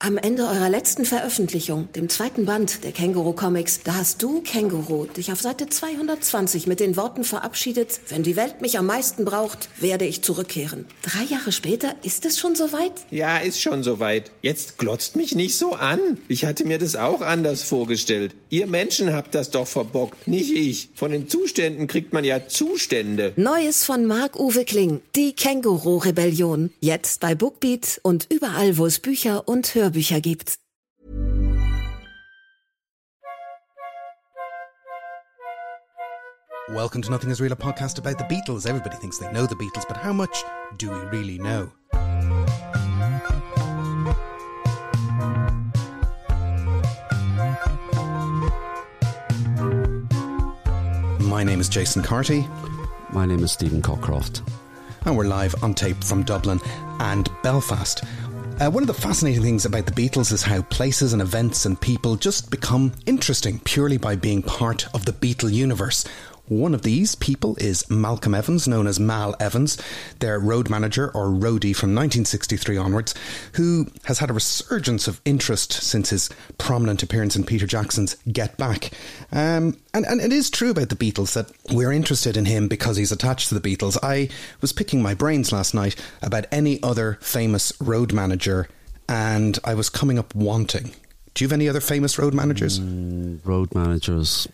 Am Ende eurer letzten Veröffentlichung, dem 2. Band der Känguru-Comics, da hast du, Känguru, dich auf Seite 220 mit den Worten verabschiedet: Wenn die Welt mich am meisten braucht, werde ich zurückkehren. 3 Jahre später, ist es schon soweit? Ja, ist schon soweit. Jetzt glotzt mich nicht so an. Ich hatte mir das auch anders vorgestellt. Ihr Menschen habt das doch verbockt, nicht ich. Von den Zuständen kriegt man ja Zustände. Neues von Marc-Uwe Kling, die Känguru-Rebellion. Jetzt bei Bookbeat und überall, wo es Bücher und Hörbücher gibt. Welcome to Nothing Is Real, a podcast about the Beatles. Everybody thinks they know the Beatles, but how much do we really know? My name is Jason Carty. My name is Stephen Cockcroft. And we're live on tape from Dublin and Belfast. One of the fascinating things about the Beatles is how places and events and people just become interesting purely by being part of the Beatle universe. One of these people is Malcolm Evans, known as Mal Evans, their road manager or roadie from 1963 onwards, who has had a resurgence of interest since his prominent appearance in Peter Jackson's Get Back. And it is true about the Beatles that we're interested in him because he's attached to the Beatles. I was picking my brains last night about any other famous road manager, and I was coming up wanting. Do you have any other famous road managers? Road managers?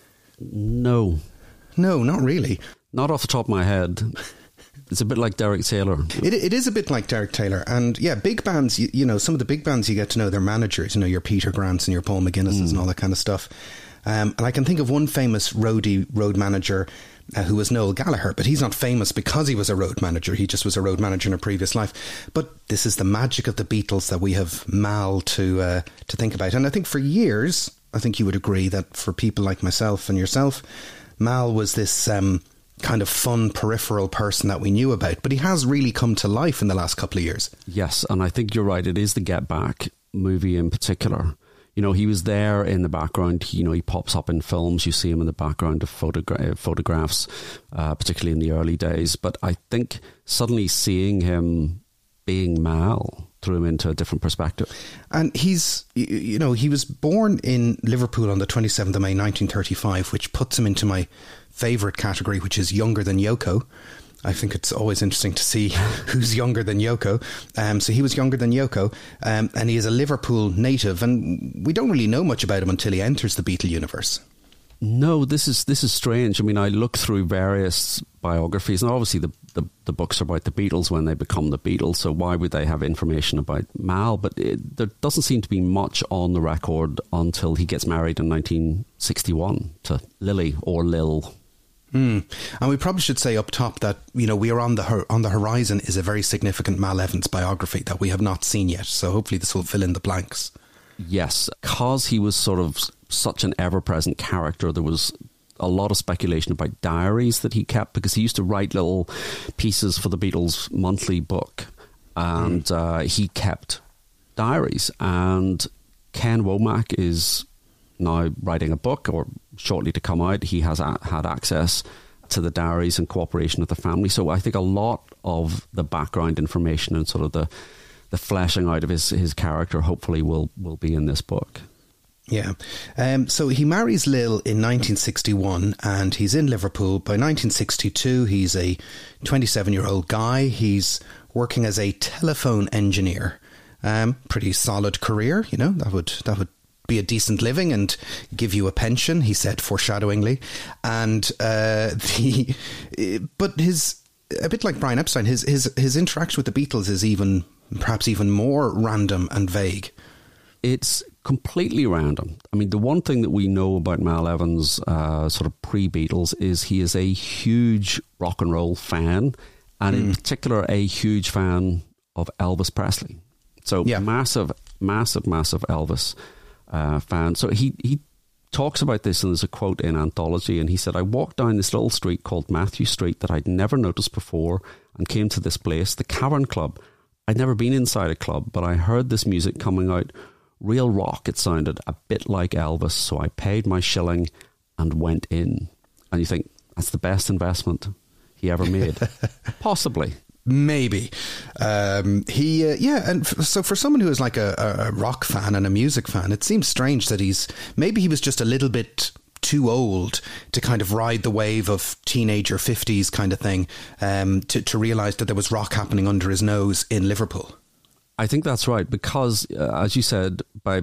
No. No, not really. Not off the top of my head. It's a bit like Derek Taylor. It is a bit like Derek Taylor. And yeah, big bands, you know, some of the big bands you get to know their managers, you know, your Peter Grants and your Paul McGuinnesses and all that kind of stuff. And I can think of one famous road manager who was Noel Gallagher, but he's not famous because he was a road manager. He just was a road manager in a previous life. But this is the magic of the Beatles that we have Mal to think about. And I think for years, I think you would agree that for people like myself and yourself, Mal was this kind of fun peripheral person that we knew about, but he has really come to life in the last couple of years. Yes, and I think you're right. It is the Get Back movie in particular. You know, he was there in the background. You know, he pops up in films. You see him in the background of photographs, particularly in the early days. But I think suddenly seeing him being Mal threw him into a different perspective. And he's, you know, he was born in Liverpool on the 27th of May 1935, which puts him into my favourite category, which is younger than Yoko. I think it's always interesting to see who's younger than Yoko. So he was younger than Yoko, and he is a Liverpool native, and we don't really know much about him until he enters the Beatle universe. No, this is strange. I mean, I look through various biographies, and obviously the books are about the Beatles when they become the Beatles, so why would they have information about Mal? But there doesn't seem to be much on the record until he gets married in 1961 to Lily, or Lil. And we probably should say up top that, you know, we are on the horizon is a very significant Mal Evans biography that we have not seen yet, so hopefully this will fill in the blanks. Yes, because he was sort of such an ever-present character, there was a lot of speculation about diaries that he kept, because he used to write little pieces for the Beatles' monthly book, and he kept diaries. And Ken Womack is now writing a book, or shortly to come out. He has had access to the diaries and cooperation of the family. So I think a lot of the background information and sort of the fleshing out of his character hopefully will be in this book. Yeah. So he marries Lil in 1961 and he's in Liverpool. By 1962, he's a 27-year-old guy. He's working as a telephone engineer. Pretty solid career, you know, that would be a decent living and give you a pension, he said foreshadowingly. And but a bit like Brian Epstein, his interaction with the Beatles is perhaps even more random and vague. It's completely random. I mean, the one thing that we know about Mal Evans, sort of pre-Beatles, is he is a huge rock and roll fan, and in particular a huge fan of Elvis Presley. So massive Elvis fan. So he talks about this, and there's a quote in Anthology, and he said, "I walked down this little street called Matthew Street that I'd never noticed before and came to this place, the Cavern Club. I'd never been inside a club, but I heard this music coming out. Real rock, it sounded a bit like Elvis, so I paid my shilling and went in." And you think, that's the best investment he ever made. Possibly. Maybe. And so for someone who is like a rock fan and a music fan, it seems strange that he was just a little bit too old to kind of ride the wave of teenager 50s kind of thing, to realise that there was rock happening under his nose in Liverpool. I think that's right, because, as you said, by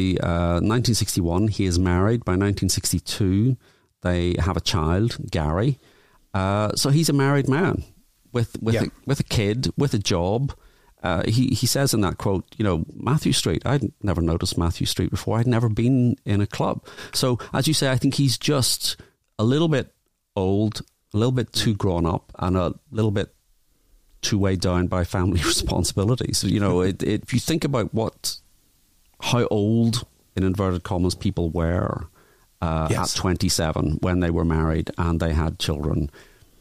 1961, he is married. By 1962, they have a child, Gary. So he's a married man with a kid, with a job. He says in that quote, Mathew Street, I'd never noticed Mathew Street before. I'd never been in a club. So, as you say, I think he's just a little bit old, a little bit too grown up, and a little bit too weighed down by family responsibilities. If you think about how old, in inverted commas, people were at 27 when they were married and they had children,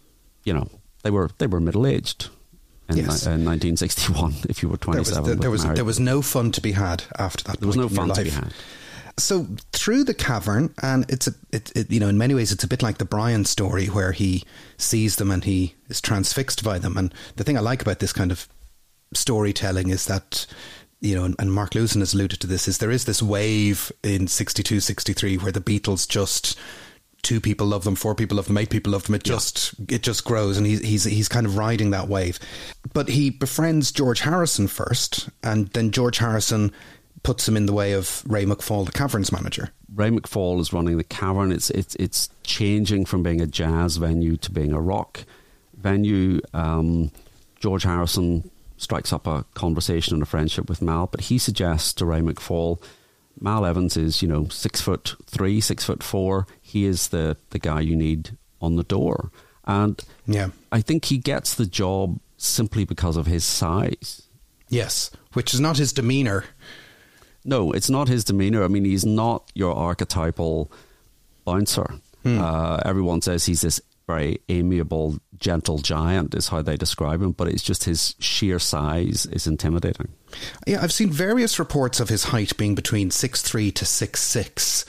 they were middle-aged. In 1961, if you were 27. There was no fun to be had after that. There was no fun to be had. So through the cavern, and it's in many ways it's a bit like the Brian story, where he sees them and he is transfixed by them. And the thing I like about this kind of storytelling is that, and Mark Lewson has alluded to this, is there is this wave in 62, 63 where the Beatles just... 2 people love them, 4 people love them, 8 people love them. It just grows, and he's kind of riding that wave. But he befriends George Harrison first, and then George Harrison puts him in the way of Ray McFall, the Caverns manager. Ray McFall is running the Cavern. It's changing from being a jazz venue to being a rock venue. George Harrison strikes up a conversation and a friendship with Mal, but he suggests to Ray McFall, Mal Evans is, 6'3", 6'4". He is the guy you need on the door. And I think he gets the job simply because of his size. Yes, which is not his demeanour. No, it's not his demeanour. I mean, he's not your archetypal bouncer. Everyone says he's this very amiable, gentle giant is how they describe him, but it's just his sheer size is intimidating. Yeah, I've seen various reports of his height being between 6'3" to 6'6".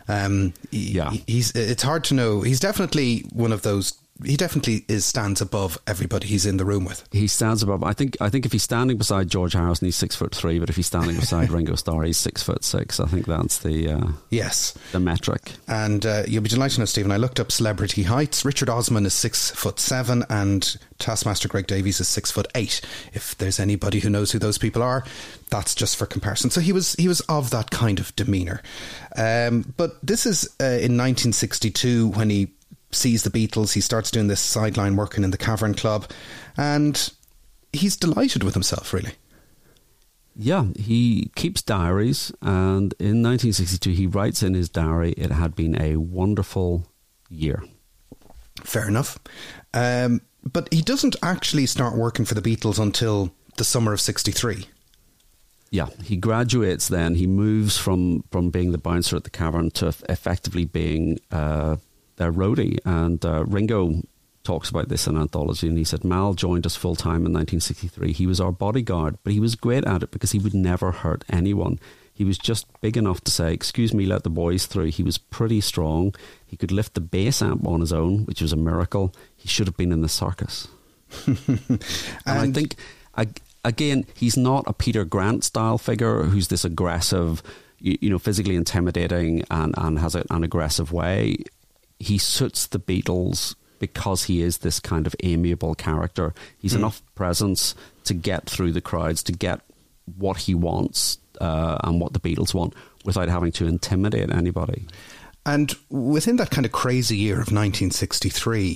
It's hard to know. He's definitely one of those. He definitely stands above everybody he's in the room with. He stands above. I think if he's standing beside George Harrison, he's 6'3", but if he's standing beside Ringo Starr, he's 6'6". I think that's the metric. And you'll be delighted to know, Stephen, I looked up celebrity heights. Richard Osman is 6'7", and Taskmaster Greg Davies is 6'8". If there's anybody who knows who those people are, that's just for comparison. So he was of that kind of demeanour. But this is in 1962 when he sees the Beatles. He starts doing this sideline working in the Cavern Club, and he's delighted with himself, really. Yeah, he keeps diaries, and in 1962 he writes in his diary, it had been a wonderful year. Fair enough. But he doesn't actually start working for the Beatles until the summer of 63. Yeah, he graduates then. He moves from being the bouncer at the Cavern to effectively being their roadie, and Ringo talks about this in Anthology, and he said Mal joined us full time in 1963. He was our bodyguard, but he was great at it because he would never hurt anyone. He was just big enough to say, excuse me, let the boys through. He was pretty strong. He could lift the bass amp on his own, which was a miracle. He should have been in the circus. and I think, again, he's not a Peter Grant style figure who's this aggressive, physically intimidating and has an aggressive way. He suits the Beatles because he is this kind of amiable character. He's enough presence to get through the crowds, to get what he wants and what the Beatles want without having to intimidate anybody. And within that kind of crazy year of 1963,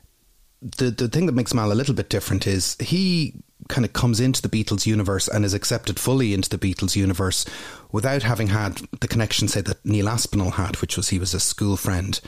the thing that makes Mal a little bit different is he kind of comes into the Beatles universe and is accepted fully into the Beatles universe without having had the connection, say, that Neil Aspinall had, which was he was a school friend,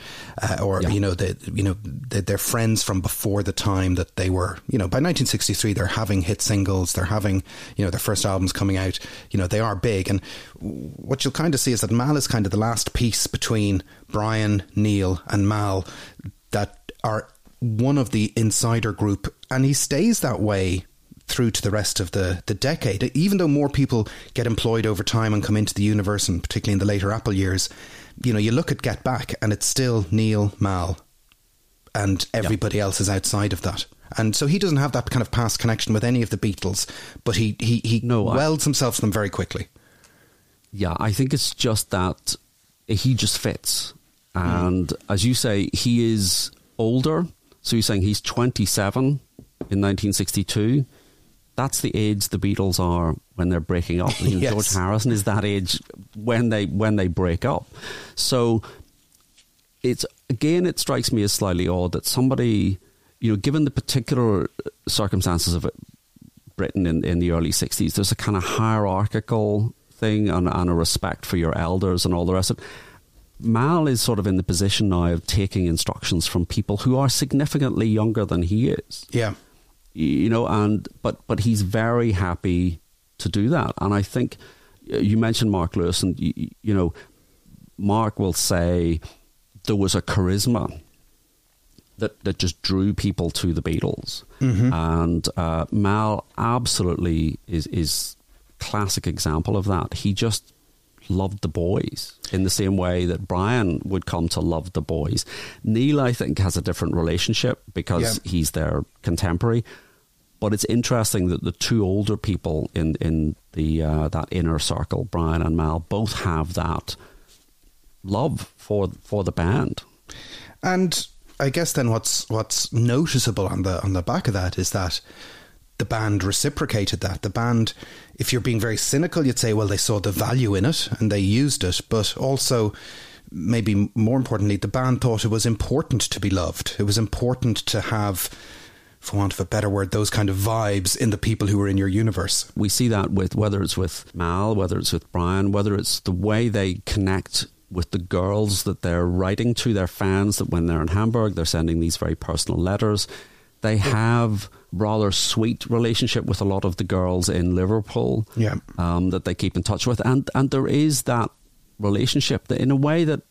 they're friends from before the time that they were, by 1963 they're having hit singles, they're having, their first albums coming out, they are big. And what you'll kind of see is that Mal is kind of the last piece between Brian, Neil and Mal that are one of the insider group, and he stays that way through to the rest of the decade. Even though more people get employed over time and come into the universe, and particularly in the later Apple years, you look at Get Back and it's still Neil, Mal and everybody else is outside of that. And so he doesn't have that kind of past connection with any of the Beatles, but he welds himself to them very quickly. Yeah, I think it's just that he just fits. And as you say, he is older. So you're saying he's 27 in 1962. That's the age the Beatles are when they're breaking up. Yes. George Harrison is that age when they break up. So it strikes me as slightly odd that somebody, given the particular circumstances of Britain in the early 60s, there's a kind of hierarchical thing and a respect for your elders and all the rest of it. Mal is sort of in the position now of taking instructions from people who are significantly younger than he is. Yeah. But he's very happy to do that. And I think you mentioned Mark Lewis, and Mark will say there was a charisma that just drew people to the Beatles. Mm-hmm. And Mal absolutely is classic example of that. He just loved the boys in the same way that Brian would come to love the boys. Neil, I think, has a different relationship because he's their contemporary. But it's interesting that the two older people in the that inner circle, Brian and Mal, both have that love for the band. And I guess then what's noticeable on the back of that is that the band reciprocated that. The band, if you're being very cynical, you'd say, well, they saw the value in it and they used it. But also, maybe more importantly, the band thought it was important to be loved. It was important to have, for want of a better word, those kind of vibes in the people who were in your universe. We see that with whether it's with Mal, whether it's with Brian, whether it's the way they connect with the girls that they're writing to, their fans, that when they're in Hamburg, they're sending these very personal letters. They have rather sweet relationship with a lot of the girls in Liverpool that they keep in touch with. And there is that relationship that in a way that,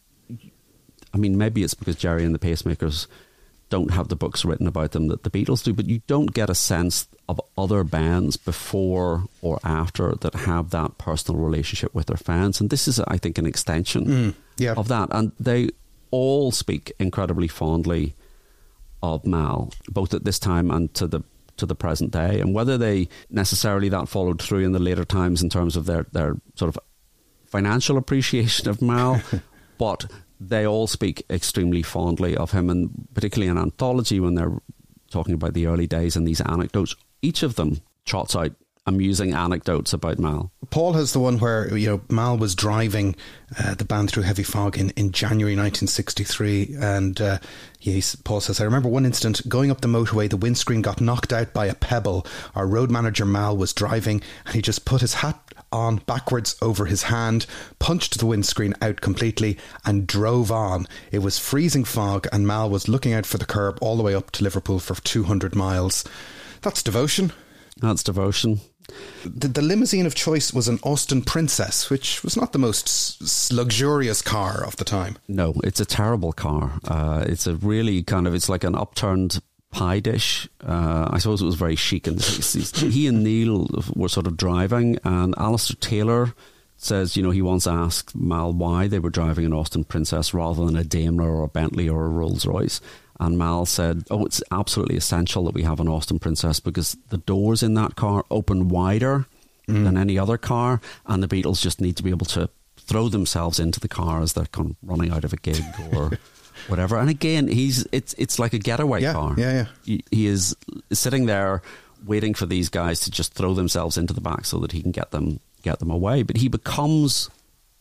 I mean, maybe it's because Gerry and the Pacemakers don't have the books written about them that the Beatles do, but you don't get a sense of other bands before or after that have that personal relationship with their fans. And this is, I think, an extension of that. And they all speak incredibly fondly of Mal, both at this time and to the present day. And whether they necessarily that followed through in the later times in terms of their sort of financial appreciation of Mal, but they all speak extremely fondly of him, and particularly in Anthology when they're talking about the early days and these anecdotes, each of them trots out amusing anecdotes about Mal. Paul has the one where Mal was driving the band through heavy fog in January 1963, and Paul says, I remember one incident going up the motorway, the windscreen got knocked out by a pebble. Our road manager Mal was driving and he just put his hat on backwards over his hand, punched the windscreen out completely and drove on. It was freezing fog and Mal was looking out for the curb all the way up to Liverpool for 200 miles. That's devotion. That's devotion. The limousine of choice was an Austin Princess, which was not the most luxurious car of the time. No, it's a terrible car. It's a really it's like an upturned pie dish. I suppose it was very chic in the 60s. He and Neil were sort of driving, and Alistair Taylor says, he once asked Mal why they were driving an Austin Princess rather than a Daimler or a Bentley or a Rolls Royce. And Mal said, it's absolutely essential that we have an Austin Princess because the doors in that car open wider than any other car, and the Beatles just need to be able to throw themselves into the car as they're kind of running out of a gig or whatever. And again, it's like a getaway car. Yeah. He is sitting there waiting for these guys to just throw themselves into the back so that he can get them away. But he becomes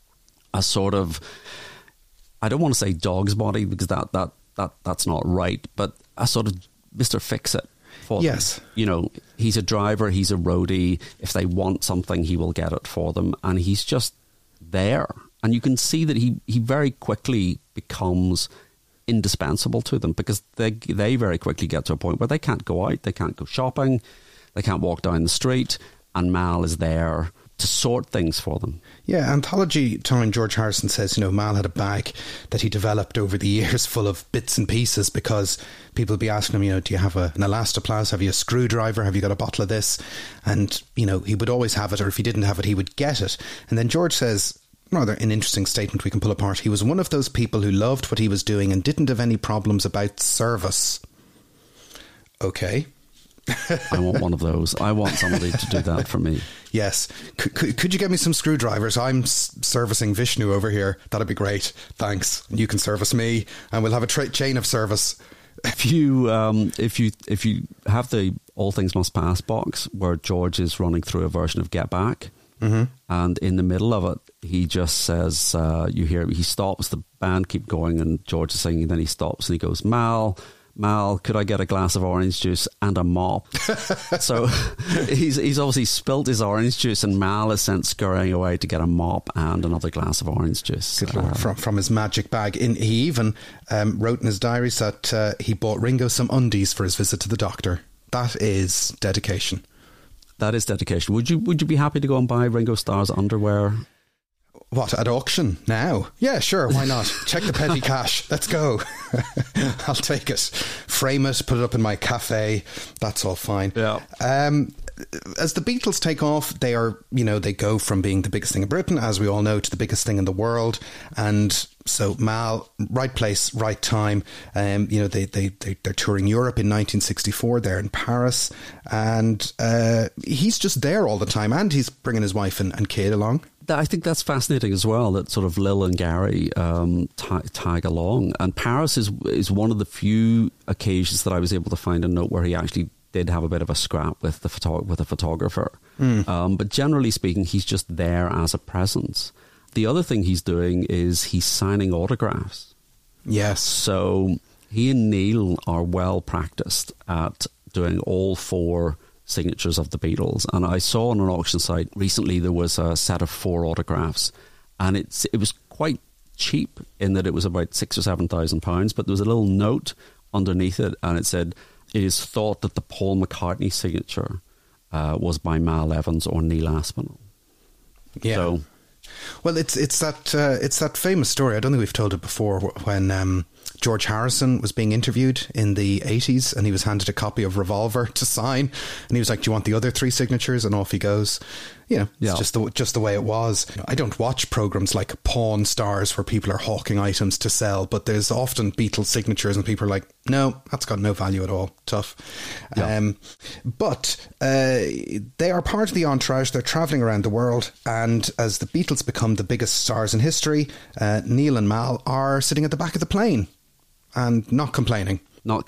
a sort of, I don't want to say dog's body because that's not right, but a sort of Mr. Fix-It for them. Yes. He's a driver, he's a roadie. If they want something, he will get it for them. And he's just there. And you can see that he very quickly becomes indispensable to them because they very quickly get to a point where they can't go out, they can't go shopping, they can't walk down the street, and Mal is there to sort things for them. Yeah, Anthology time, George Harrison says, Mal had a bag that he developed over the years full of bits and pieces because people would be asking him, do you have an elastoplast? Have you a screwdriver? Have you got a bottle of this? And, he would always have it, or if he didn't have it, he would get it. And then George says, rather an interesting statement we can pull apart. He was one of those people who loved what he was doing and didn't have any problems about service. Okay. I want one of those. I want somebody to do that for me. Yes. Could you get me some screwdrivers? I'm servicing Vishnu over here. That'd be great. Thanks. You can service me and we'll have a chain of service. If you have the All Things Must Pass box where George is running through a version of Get Back, and in the middle of it, he just says, you hear, he stops, the band keep going and George is singing, then he stops and he goes, Mal, could I get a glass of orange juice and a mop? So he's obviously spilt his orange juice and Mal is sent scurrying away to get a mop and another glass of orange juice. From his magic bag. He even wrote in his diaries that he bought Ringo some undies for his visit to the doctor. That is dedication. That is dedication. Would you be happy to go and buy Ringo Starr's underwear? What, at auction now? Yeah, sure, why not? Check the petty cash. Let's go. I'll take it. Frame it, put it up in my cafe. That's all fine. Yeah. As the Beatles take off, they go from being the biggest thing in Britain, as we all know, to the biggest thing in the world. And so Mal, right place, right time. They're touring Europe in 1964. They're in Paris. And he's just there all the time. And he's bringing his wife and kid along. I think that's fascinating as well, that sort of Lil and Gary tag along. And Paris is one of the few occasions that I was able to find a note where he actually did have a bit of a scrap with the photographer. But generally speaking, he's just there as a presence. The other thing he's doing is he's signing autographs. Yes. So he and Neil are well practiced at doing all four signatures of the Beatles. And I saw on an auction site recently there was a set of 4 autographs, and it was quite cheap in that it was about £6,000 or £7,000, but there was a little note underneath it and it said, it is thought that the Paul McCartney signature was by Mal Evans or Neil Aspinall. Yeah. So, well, it's that famous story. I don't think we've told it before, when George Harrison was being interviewed in the 80s and he was handed a copy of Revolver to sign, and he was like, do you want the other 3 signatures? And off he goes. It's just the way it was. I don't watch programs like Pawn Stars where people are hawking items to sell, but there's often Beatles signatures and people are like, no, that's got no value at all. Tough. Yeah. But they are part of the entourage. They're travelling around the world, and as the Beatles become the biggest stars in history, Neil and Mal are sitting at the back of the plane and not complaining. So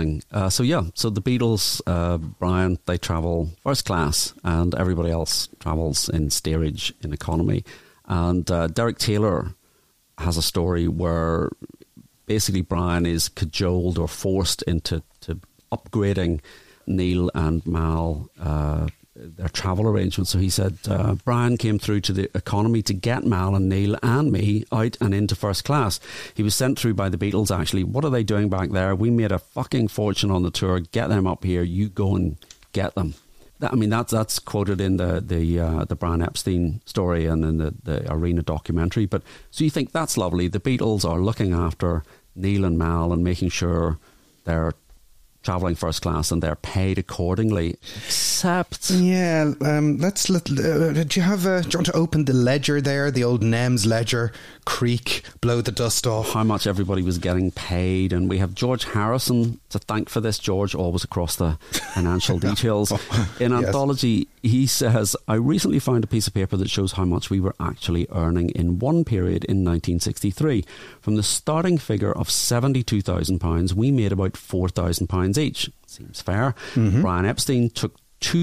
the Beatles, Brian, they travel first class and everybody else travels in steerage in economy. And Derek Taylor has a story where basically Brian is cajoled or forced into upgrading Neil and Mal their travel arrangements. So he said Brian came through to the economy to get Mal and Neil and me out and into first class. He was sent through by the Beatles, actually. What are they doing back there? We made a fucking fortune on the tour. Get them up here. You go and get them. That's quoted in the Brian Epstein story and in the Arena documentary. But so you think that's lovely. The Beatles are looking after Neil and Mal and making sure they're travelling first class and they're paid accordingly. Except, do you want to open the ledger there, the old NEMS ledger, creak, blow the dust off? How much everybody was getting paid, and we have George Harrison to thank for this. George always across the financial details. In Anthology, he says, I recently found a piece of paper that shows how much we were actually earning in one period in 1963. From the starting figure of £72,000, we made about £4,000 each. Seems fair. Mm-hmm. Brian Epstein took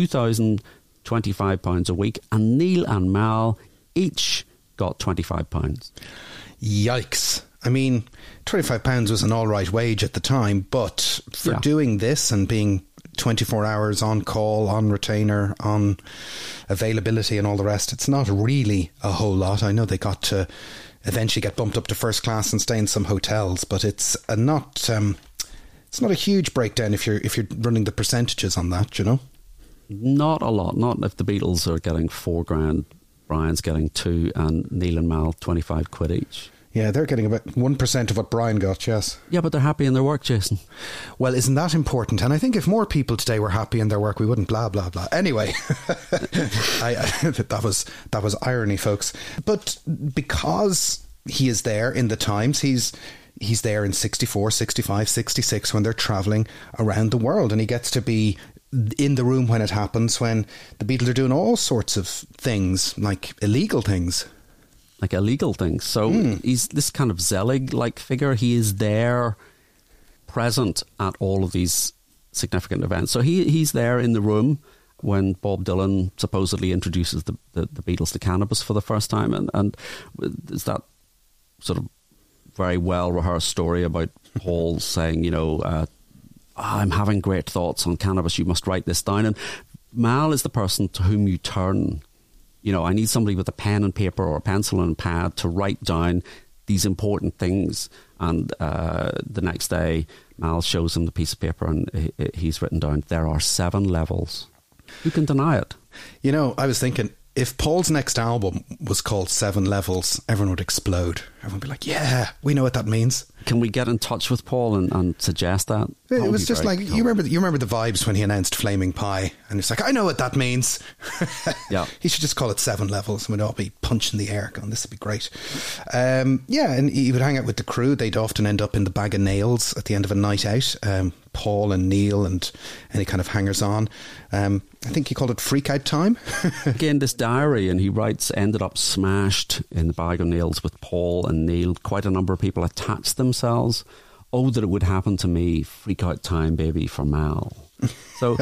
£2,025 a week, and Neil and Mal each got £25. Yikes. I mean, £25 was an all right wage at the time, but for doing this and being 24 hours on call, on retainer, on availability and all the rest, it's not really a whole lot. I know they got to eventually get bumped up to first class and stay in some hotels, but it's not a huge breakdown if you're running the percentages on that, you know? Not a lot. Not if the Beatles are getting £4,000, Brian's getting £2,000, and Neil and Mal £25 each. Yeah, they're getting about 1% of what Brian got, yes. Yeah, but they're happy in their work, Jason. Well, isn't that important? And I think if more people today were happy in their work, we wouldn't blah, blah, blah. Anyway, that was irony, folks. But because he is there in the Times, he's there in 64, 65, 66 when they're travelling around the world, and he gets to be in the room when it happens, when the Beatles are doing all sorts of things, like illegal things. So he's this kind of Zelig-like figure. He is there, present at all of these significant events. So he's there in the room when Bob Dylan supposedly introduces the Beatles to cannabis for the first time. And there's that sort of very well-rehearsed story about Paul saying, I'm having great thoughts on cannabis, you must write this down. And Mal is the person to whom you turn. I need somebody with a pen and paper or a pencil and pad to write down these important things. And the next day, Mal shows him the piece of paper and he's written down, there are 7 levels. Who can deny it? I was thinking, if Paul's next album was called 7 Levels, everyone would explode. Everyone would be like, yeah, we know what that means. Can we get in touch with Paul and suggest that? It was just like, cool. You remember the vibes when he announced Flaming Pie, and it's like, I know what that means. Yeah. He should just call it 7 Levels, and we'd all be punching the air going, this would be great. And he would hang out with the crew. They'd often end up in the Bag of Nails at the end of a night out. Paul and Neil and any kind of hangers-on. I think he called it Freak Out Time. Again, this diary, and he writes, ended up smashed in the Bag of Nails with Paul and Neil. Quite a number of people attached themselves. Oh, that it would happen to me. Freak Out Time, baby, for Mal. So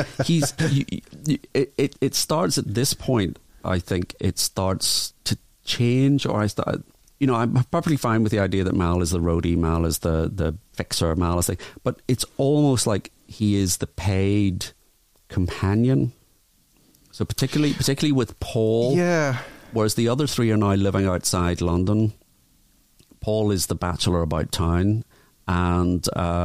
it starts at this point, I think it starts to change, or I'm perfectly fine with the idea that Mal is the roadie, Mal is the fixer, Mal is but it's almost like he is the paid companion. So particularly with Paul, yeah. Whereas the other 3 are now living outside London. Paul is the bachelor about town, and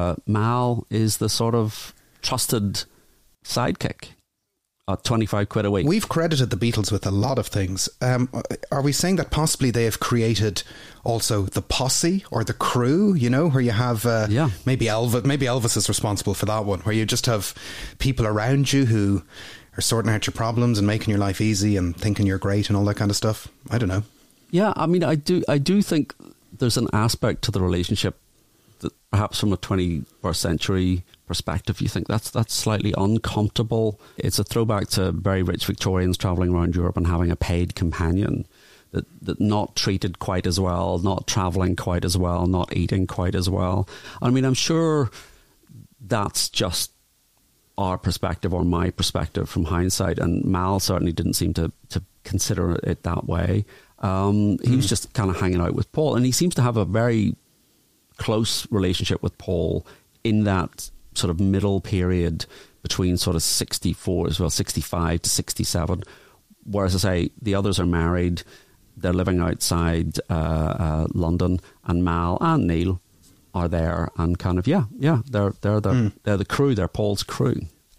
Mal is the sort of trusted sidekick. At 25 quid a week. We've credited the Beatles with a lot of things. Are we saying that possibly they have created also the posse or the crew, where you have maybe Elvis is responsible for that one, where you just have people around you who are sorting out your problems and making your life easy and thinking you're great and all that kind of stuff? I don't know. Yeah, I mean, I do think there's an aspect to the relationship that perhaps from a 21st century perspective, you think that's slightly uncomfortable. It's a throwback to very rich Victorians travelling around Europe and having a paid companion that not treated quite as well, not travelling quite as well, not eating quite as well. I mean, I'm sure that's just our perspective or my perspective from hindsight, and Mal certainly didn't seem to consider it that way. He was just kind of hanging out with Paul, and he seems to have a very close relationship with Paul in that sort of middle period between sort of 64 as well, 65 to 67. Whereas I say the others are married, they're living outside London, and Mal and Neil are there and kind of they're the crew, they're Paul's crew.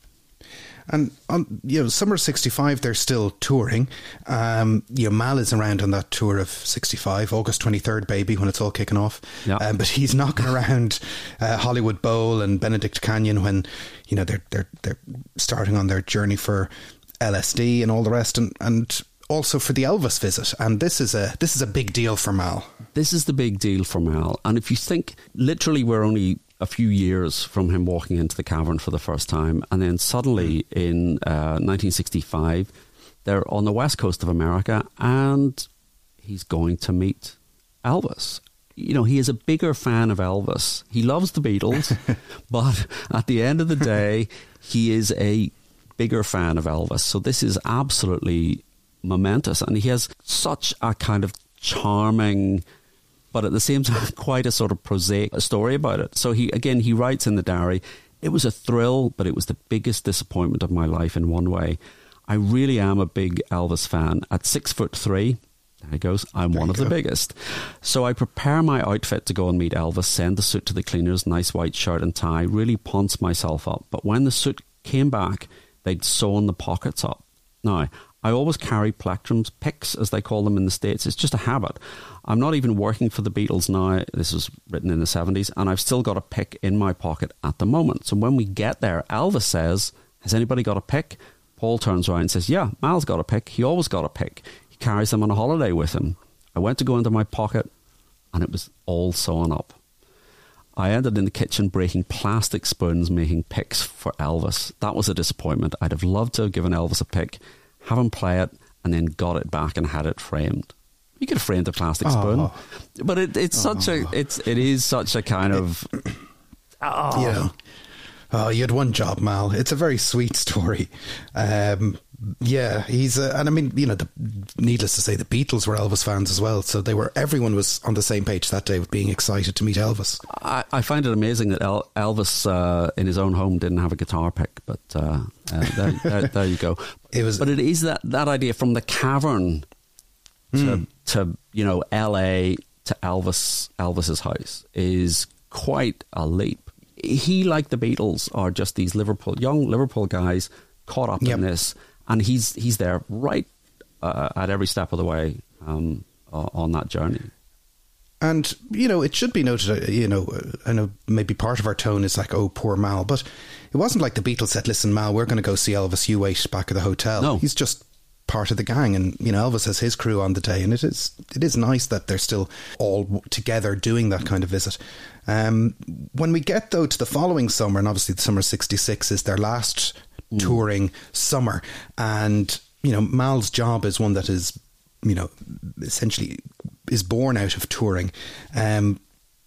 And on summer 65, they're still touring. Mal is around on that tour of 65, August 23rd, baby, when it's all kicking off. Yeah. But he's knocking around Hollywood Bowl and Benedict Canyon when they're starting on their journey for LSD and all the rest, and also for the Elvis visit. And this is a big deal for Mal. This is the big deal for Mal. And if you think, literally, we're only a few years from him walking into the cavern for the first time, and then suddenly in 1965 they're on the west coast of America and he's going to meet Elvis. He is a bigger fan of Elvis. He loves the Beatles, but at the end of the day he is a bigger fan of Elvis. So this is absolutely momentous, and he has such a kind of charming but at the same time quite a sort of prosaic story about it. So he writes in the diary, it was a thrill, but it was the biggest disappointment of my life in one way. I really am a big Elvis fan. At 6'3", there he goes, I'm one of the biggest. So I prepare my outfit to go and meet Elvis, send the suit to the cleaners, nice white shirt and tie, really ponce myself up. But when the suit came back, they'd sewn the pockets up. Now, I always carry plectrums, picks as they call them in the States. It's just a habit. I'm not even working for the Beatles now. This was written in the 70s, and I've still got a pick in my pocket at the moment. So when we get there, Elvis says, has anybody got a pick? Paul turns around and says, yeah, Mal's got a pick. He always got a pick. He carries them on a holiday with him. I went to go into my pocket, and it was all sewn up. I ended in the kitchen breaking plastic spoons, making picks for Elvis. That was a disappointment. I'd have loved to have given Elvis a pick, have him play it, and then got it back and had it framed. You could have framed a plastic spoon, but it is such a kind of yeah. Oh, you had one job, Mal. It's a very sweet story. Yeah, he's and I mean, needless to say, the Beatles were Elvis fans as well, so everyone was on the same page that day with being excited to meet Elvis. I find it amazing that Elvis in his own home didn't have a guitar pick, but there you go. But it is that idea from the cavern to LA to Elvis's house is quite a leap. He, like the Beatles, are just these young Liverpool guys caught up in this, and he's there right at every step of the way on that journey. And, it should be noted, I know maybe part of our tone is like, oh, poor Mal, but it wasn't like the Beatles said, listen, Mal, we're going to go see Elvis, you wait back at the hotel. No. He's just part of the gang, and Elvis has his crew on the day, and it is nice that they're still all together doing that kind of visit. When we get though to the following summer, and obviously the summer 66 is their last touring summer, and Mal's job is one that is essentially is born out of touring. The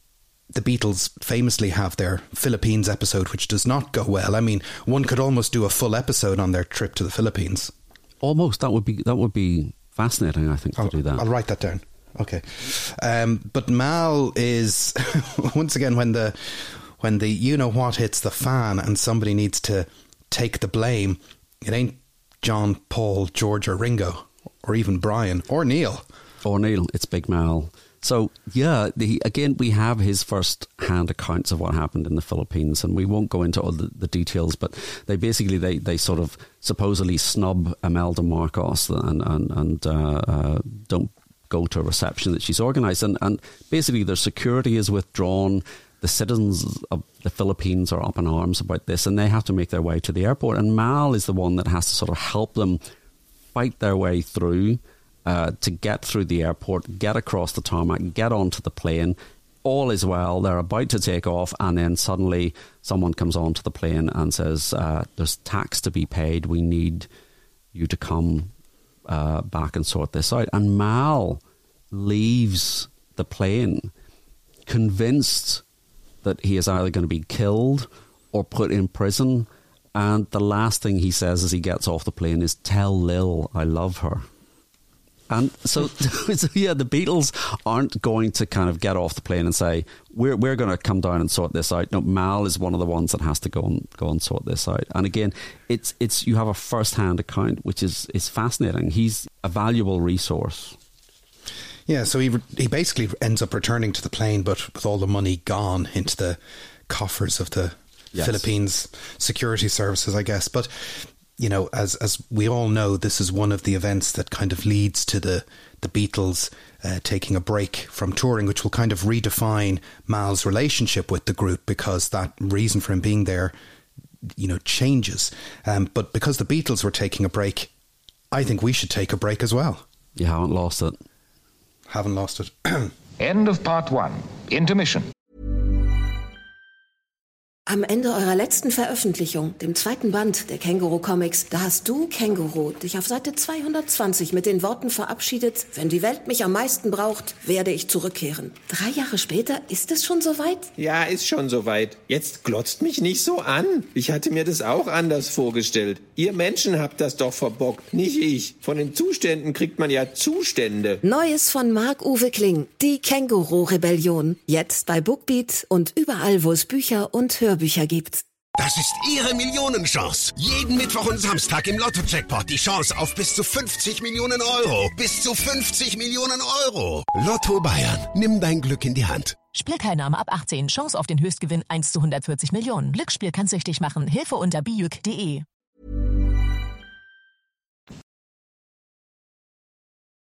Beatles famously have their Philippines episode, which does not go well. I mean, one could almost do a full episode on their trip to the Philippines. Almost. That would be fascinating, I think, to do that. I'll write that down. Okay. But Mal is once again when the what hits the fan and somebody needs to take the blame, it ain't John, Paul, George or Ringo or even Brian or Neil. It's Big Mal. So, yeah, again, we have his first-hand accounts of what happened in the Philippines, and we won't go into all the details, but they sort of supposedly snub Imelda Marcos and don't go to a reception that she's organised. And basically their security is withdrawn. The citizens of the Philippines are up in arms about this, and they have to make their way to the airport. And Mal is the one that has to sort of help them fight their way through to get through the airport, get across the tarmac, get onto the plane. All is well. They're about to take off, and then suddenly someone comes onto the plane and says, there's tax to be paid. We need you to come back and sort this out. And Mal leaves the plane convinced that he is either going to be killed or put in prison. And the last thing he says as he gets off the plane is, tell Lil I love her. And so yeah, the Beatles aren't going to kind of get off the plane and say, we're going to come down and sort this out. No, Mal is one of the ones that has to go and sort this out. And again, it's you have a first-hand account, which is fascinating. He's a valuable resource. Yeah, so he basically ends up returning to the plane, but with all the money gone into the coffers of the Philippines security services, I guess. But as we all know, this is one of the events that kind of leads to the Beatles taking a break from touring, which will kind of redefine Mal's relationship with the group, because that reason for him being there, changes. But because the Beatles were taking a break, I think we should take a break as well. You haven't lost it. Haven't lost it. End of part 1. Intermission. Am Ende eurer letzten Veröffentlichung, dem zweiten Band der Känguru-Comics, da hast du, Känguru, dich auf Seite 220 mit den Worten verabschiedet: Wenn die Welt mich am meisten braucht, werde ich zurückkehren. 3 Jahre später, ist es schon soweit? Ja, ist schon soweit. Jetzt glotzt mich nicht so an. Ich hatte mir das auch anders vorgestellt. Ihr Menschen habt das doch verbockt, nicht ich. Von den Zuständen kriegt man ja Zustände. Neues von Marc-Uwe Kling, die Känguru-Rebellion. Jetzt bei Bookbeat und überall, wo es Bücher und Hörbücher gibt. Das ist Ihre Millionenchance. Jeden Mittwoch und Samstag im Lotto-Jackpot die Chance auf bis zu 50 Millionen Euro. Bis zu 50 Millionen Euro. Lotto Bayern. Nimm dein Glück in die Hand. Spielteilnahme ab 18. Chance auf den Höchstgewinn 1 zu 140 Millionen. Glücksspiel kann süchtig machen. Hilfe unter biuk.de.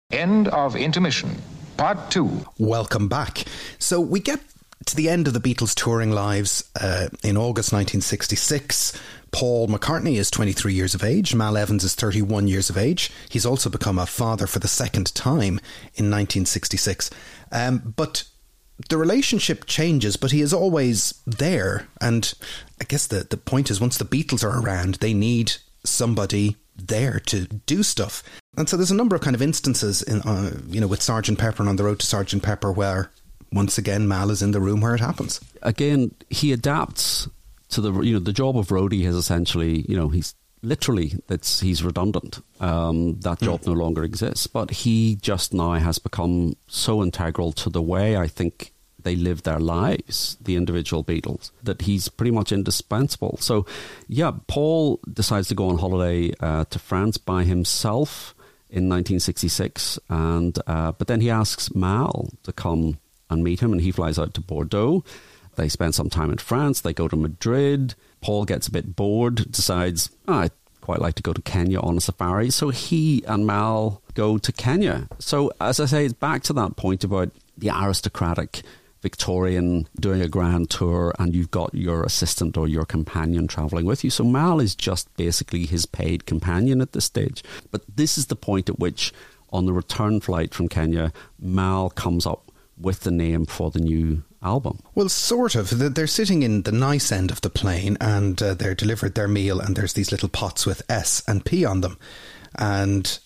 End of intermission. Part 2. Welcome back. So we get to the end of the Beatles' touring lives in August 1966. Paul McCartney is 23 years of age. Mal Evans is 31 years of age. He's also become a father for the second time in 1966. But the relationship changes, but he is always there. And I guess the point is, once the Beatles are around, they need somebody there to do stuff. And so there's a number of kind of instances in, with Sgt. Pepper and On the Road to Sgt. Pepper where once again Mal is in the room where it happens. Again, he adapts to the job of roadie has essentially, he's literally, he's redundant. That job no longer exists, but he just now has become so integral to the way I think they live their lives, the individual Beatles, that he's pretty much indispensable. So, yeah, Paul decides to go on holiday to France by himself in 1966, and but then he asks Mal to come and meet him, and he flies out to Bordeaux. They spend some time in France. They go to Madrid. Paul gets a bit bored, decides, I'd quite like to go to Kenya on a safari. So he and Mal go to Kenya. So, as I say, it's back to that point about the aristocratic Victorian doing a grand tour, and you've got your assistant or your companion travelling with you. So Mal is just basically his paid companion at this stage. But this is the point at which, on the return flight from Kenya, Mal comes up with the name for the new album. Well, sort of. They're sitting in the nice end of the plane, and they're delivered their meal, and there's these little pots with S and P on them. And,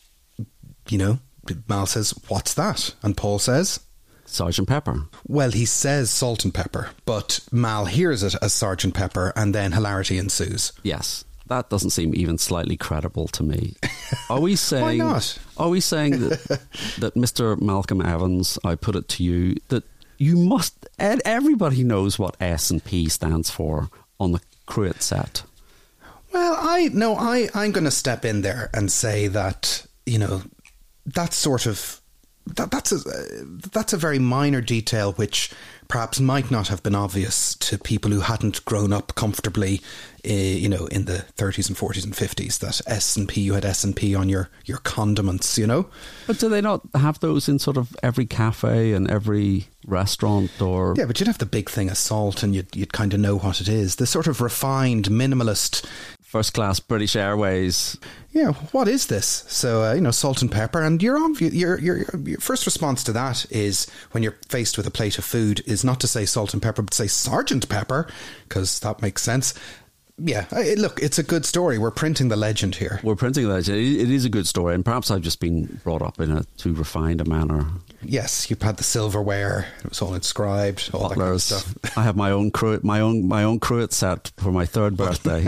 Mal says, "What's that?" And Paul says, Sgt. Pepper. Well, he says salt and pepper, but Mal hears it as Sgt. Pepper, and then hilarity ensues. Yes. That doesn't seem even slightly credible to me. Are we saying? Why not? Are we saying that Mr. Malcolm Evans, I put it to you, that you must, everybody knows what S and P stands for on the Cruet set? Well, I'm going to step in there and say that, that's sort of, that's a very minor detail which perhaps might not have been obvious to people who hadn't grown up comfortably, in the 30s and 40s and 50s, that S&P, you had S&P on your condiments, But do they not have those in sort of every cafe and every restaurant? Or yeah, but you'd have the big thing of salt, and you'd kind of know what it is. The sort of refined, minimalist, first-class British Airways. Yeah, what is this? So, salt and pepper. And your first response to that is, when you're faced with a plate of food, is not to say salt and pepper, but to say Sgt. Pepper, because that makes sense. Yeah, look, it's a good story. We're printing the legend here. We're printing the legend. It is a good story, and perhaps I've just been brought up in a too refined a manner. Yes, you've had the silverware. It was all inscribed, all Butlers. That kind of stuff. I have my own cruet set for my third birthday.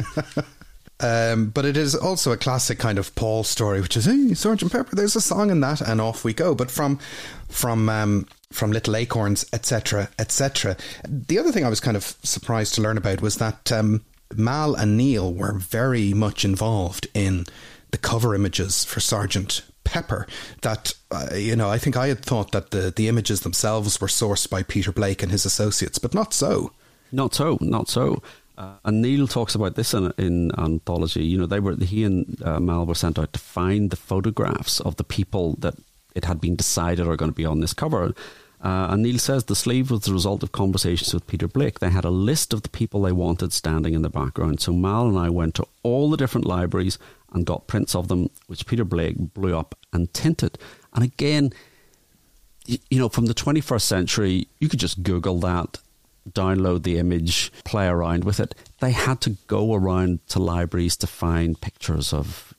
But it is also a classic kind of Paul story, which is, hey, Sgt. Pepper, there's a song in that, and off we go. But from Little Acorns, etc., etc. The other thing I was kind of surprised to learn about was that Mal and Neil were very much involved in the cover images for Sgt. Pepper. That, I think I had thought that the images themselves were sourced by Peter Blake and his associates, but not so. Not so. And Neil talks about this in Anthology. He and Mal were sent out to find the photographs of the people that it had been decided are going to be on this cover. And Neil says the sleeve was the result of conversations with Peter Blake. They had a list of the people they wanted standing in the background. So Mal and I went to all the different libraries and got prints of them, which Peter Blake blew up and tinted. And again, from the 21st century, you could just Google that, download the image, play around with it. They had to go around to libraries to find pictures of,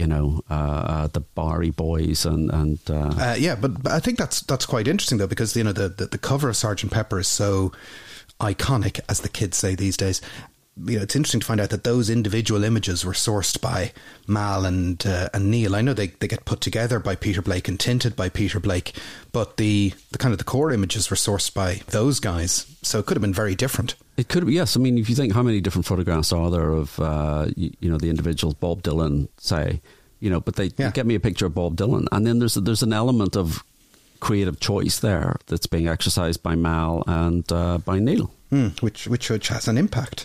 the Barry Boys and yeah, but I think that's quite interesting though, because the cover of Sgt. Pepper is so iconic, as the kids say these days. It's interesting to find out that those individual images were sourced by Mal and Neil. I know they get put together by Peter Blake and tinted by Peter Blake, but the kind of the core images were sourced by those guys. So it could have been very different. It could have, yes. I mean, if you think how many different photographs are there of, the individuals, Bob Dylan, say, but they get me a picture of Bob Dylan. And then there's an element of creative choice there that's being exercised by Mal and by Neil. Which has an impact.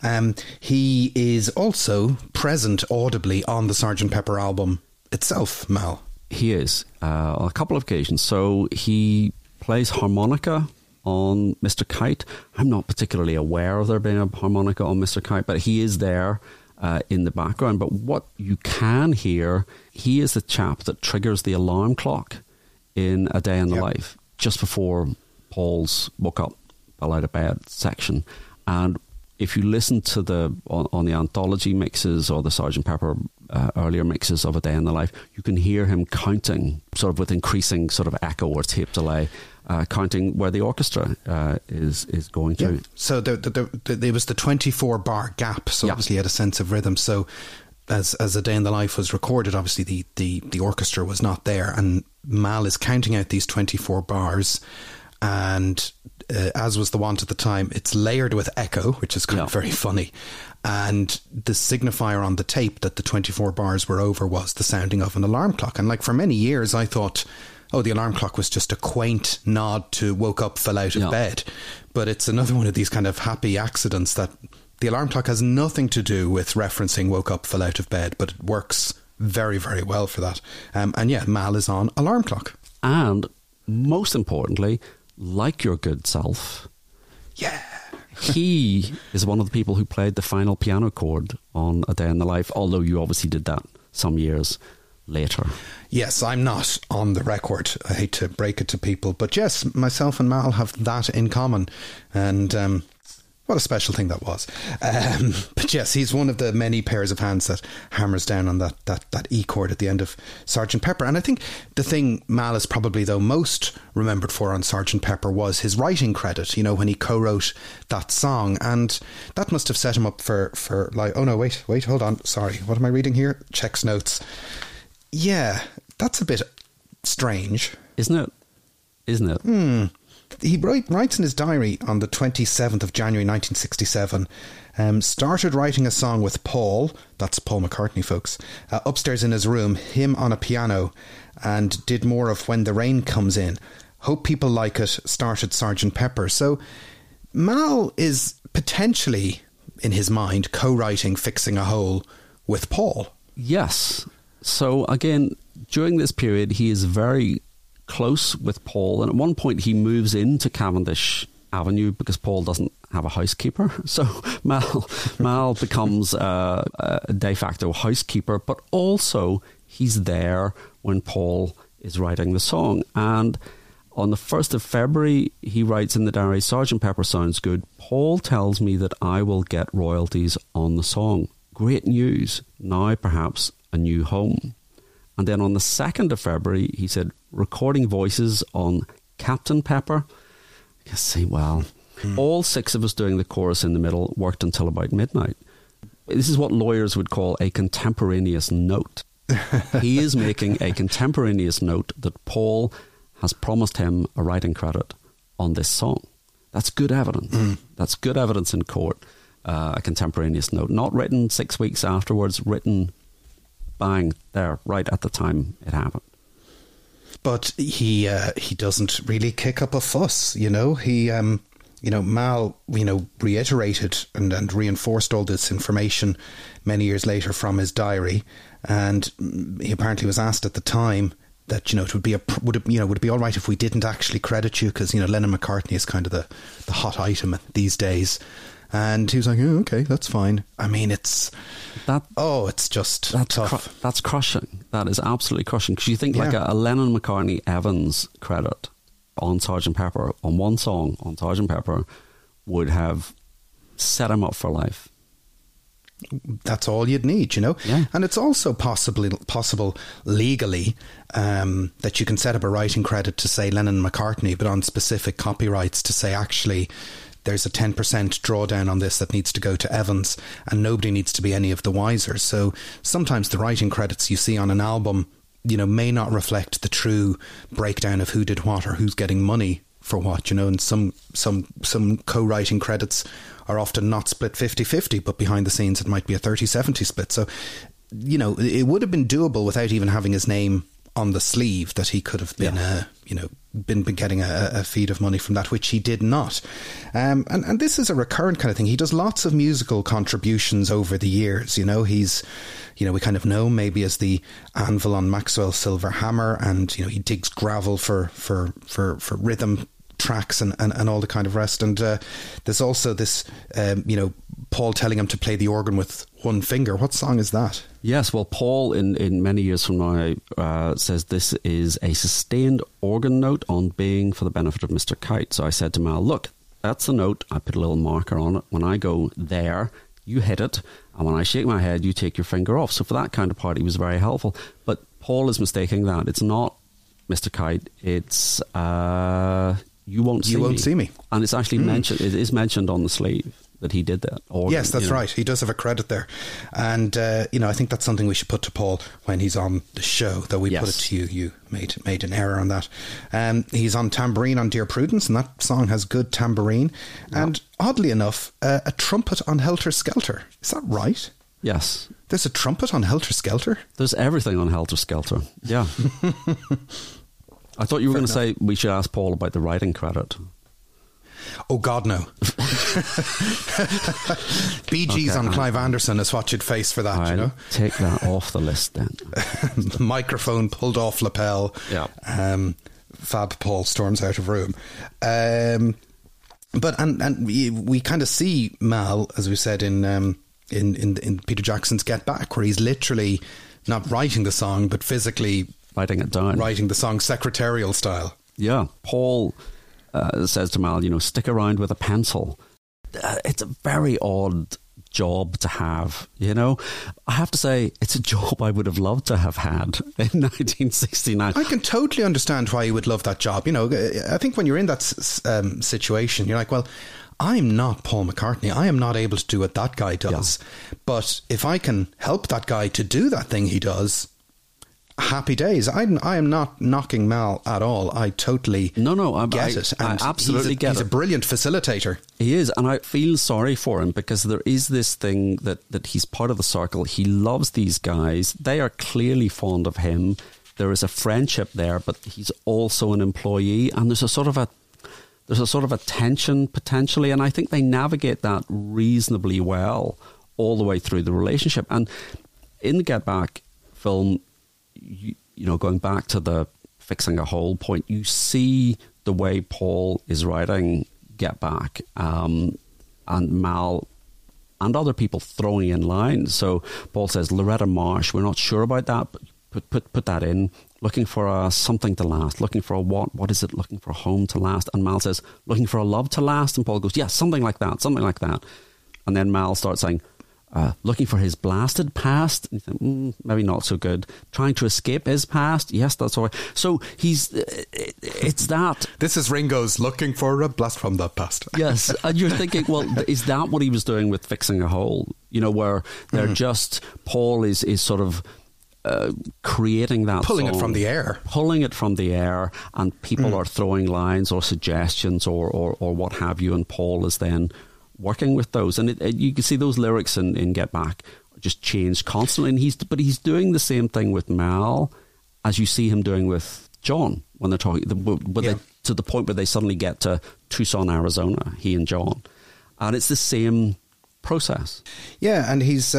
He is also present audibly on the Sgt. Pepper album itself, Mal. He is, on a couple of occasions. So he plays harmonica on Mr. Kite. I'm not particularly aware of there being a harmonica on Mr. Kite, but he is there in the background. But what you can hear, he is the chap that triggers the alarm clock in A Day in the Life, just before Paul's woke up, fell out of bed section. And if you listen to on the anthology mixes or the Sgt. Pepper earlier mixes of A Day in the Life, you can hear him counting, sort of with increasing sort of echo or tape delay, counting where the orchestra is going through. Yeah. So there was the 24-bar gap, so obviously he had a sense of rhythm. So as A Day in the Life was recorded, obviously the orchestra was not there, and Mal is counting out these 24 bars, and as was the wont at the time, it's layered with echo, which is kind of very funny. And the signifier on the tape that the 24 bars were over was the sounding of an alarm clock. And like for many years, I thought, the alarm clock was just a quaint nod to woke up, fell out of bed. But it's another one of these kind of happy accidents that the alarm clock has nothing to do with referencing woke up, fell out of bed, but it works very, very well for that. And yeah, Mal is on alarm clock. And most importantly, like your good self, he is one of the people who played the final piano chord on A Day in the Life, although you obviously did that some years later. Yes, I'm not on the record. I hate to break it to people, but yes, myself and Mal have that in common. And what a special thing that was. But yes, he's one of the many pairs of hands that hammers down on that E chord at the end of Sgt. Pepper. And I think the thing Mal is probably, though, most remembered for on Sgt. Pepper was his writing credit, when he co-wrote that song. And that must have set him up for like, oh no, wait, hold on. Sorry, what am I reading here? Checks notes. Yeah, that's a bit strange. Isn't it? He writes in his diary on the 27th of January 1967, started writing a song with Paul, that's Paul McCartney, folks, upstairs in his room, him on a piano, and did more of When the Rain Comes In. Hope people like it, started Sgt. Pepper. So Mal is potentially, in his mind, co-writing Fixing a Hole with Paul. Yes. So again, during this period, he is very close with Paul, and at one point he moves into Cavendish Avenue because Paul doesn't have a housekeeper. So Mal becomes a de facto housekeeper, but also he's there when Paul is writing the song. And on the 1st of February, he writes in the diary, Sgt. Pepper sounds good. Paul tells me that I will get royalties on the song. Great news. Now perhaps a new home. And then on the 2nd of February, he said, recording voices on Captain Pepper. All 6 of us doing the chorus in the middle worked until about midnight. This is what lawyers would call a contemporaneous note. He is making a contemporaneous note that Paul has promised him a writing credit on this song. That's good evidence. That's good evidence in court. A contemporaneous note, not written 6 weeks afterwards, written bang there right at the time it happened. But he doesn't really kick up a fuss, He Mal reiterated and reinforced all this information many years later from his diary, and he apparently was asked at the time that it would it be all right if we didn't actually credit you, because Lennon McCartney is kind of the hot item these days. And he was like, oh, okay, that's fine. I mean, it's just tough. That's crushing. That is absolutely crushing. Because you think like a Lennon McCartney Evans credit on Sgt. Pepper, on one song on Sgt. Pepper, would have set him up for life. That's all you'd need, Yeah. And it's also possible legally that you can set up a writing credit to say Lennon McCartney, but on specific copyrights to say actually there's a 10% drawdown on this that needs to go to Evans, and nobody needs to be any of the wiser. So sometimes the writing credits you see on an album, may not reflect the true breakdown of who did what or who's getting money for what, and some co-writing credits are often not split 50-50, but behind the scenes it might be a 30-70 split. So, it would have been doable without even having his name on the sleeve that he could have been, been getting a feed of money from that, which he did not. And this is a recurrent kind of thing. He does lots of musical contributions over the years. He's, we kind of know maybe as the anvil on Maxwell's Silver Hammer, and, he digs gravel for rhythm tracks and all the kind of rest. And there's also this, Paul telling him to play the organ with one finger. What song is that? Yes, well, Paul, in many years from now, says this is a sustained organ note on Being for the benefit of Mr. Kite. So I said to Mal, look, that's the note. I put a little marker on it. When I go there, you hit it. And when I shake my head, you take your finger off. So for that kind of part, he was very helpful. But Paul is mistaking that. It's not Mr. Kite. It's You Won't See Me. And it's actually mentioned. It is mentioned on the sleeve that he did that. Organ, yes, that's right. He does have a credit there. And, I think that's something we should put to Paul when he's on the show, that we put it to you. You made an error on that. He's on tambourine on Dear Prudence, and that song has good tambourine. Yeah. And oddly enough, a trumpet on Helter Skelter. Is that right? Yes. There's a trumpet on Helter Skelter? There's everything on Helter Skelter. Yeah. I thought you were going to say we should ask Paul about the writing credit. Oh, God, no. Bee Gees on Clive Anderson is what you'd face for that, Take that off the list then. Microphone pulled off lapel. Yeah. Fab Paul storms out of room. But we kind of see Mal, as we said, in Peter Jackson's Get Back, where he's literally not writing the song, but physically writing it down. Writing the song secretarial style. Yeah. Paul says to Mal, stick around with a pencil. It's a very odd job to have, I have to say, it's a job I would have loved to have had in 1969. I can totally understand why you would love that job. I think when you're in that situation, you're like, well, I'm not Paul McCartney. I am not able to do what that guy does. Yeah. But if I can help that guy to do that thing he does, happy days. I am not knocking Mal at all. I totally get it. And I absolutely get it. He's a brilliant facilitator. He is, and I feel sorry for him because there is this thing that he's part of the circle. He loves these guys. They are clearly fond of him. There is a friendship there, but he's also an employee, and there's a sort of a tension potentially, and I think they navigate that reasonably well all the way through the relationship. And in the Get Back film, going back to the fixing a hole point, you see the way Paul is writing Get Back, and Mal and other people throwing in lines. So Paul says, Loretta Marsh, we're not sure about that, but put that in. Looking for a something to last. Looking for a what? What is it? Looking for a home to last. And Mal says, looking for a love to last. And Paul goes, yeah, something like that. And then Mal starts saying, looking for his blasted past. And you think, maybe not so good. Trying to escape his past. Yes, that's all right. So it's that. This is Ringo's looking for a blast from the past. Yes. And you're thinking, well, is that what he was doing with Fixing a Hole? Where they're just, Paul is sort of creating that pulling song, pulling it from the air, and people are throwing lines or suggestions or what have you, and Paul is then working with those, and you can see those lyrics in Get Back just change constantly, and he's doing the same thing with Mal as you see him doing with John when they're talking, they, to the point where they suddenly get to Tucson, Arizona, he and John, and it's the same process. Yeah, and he's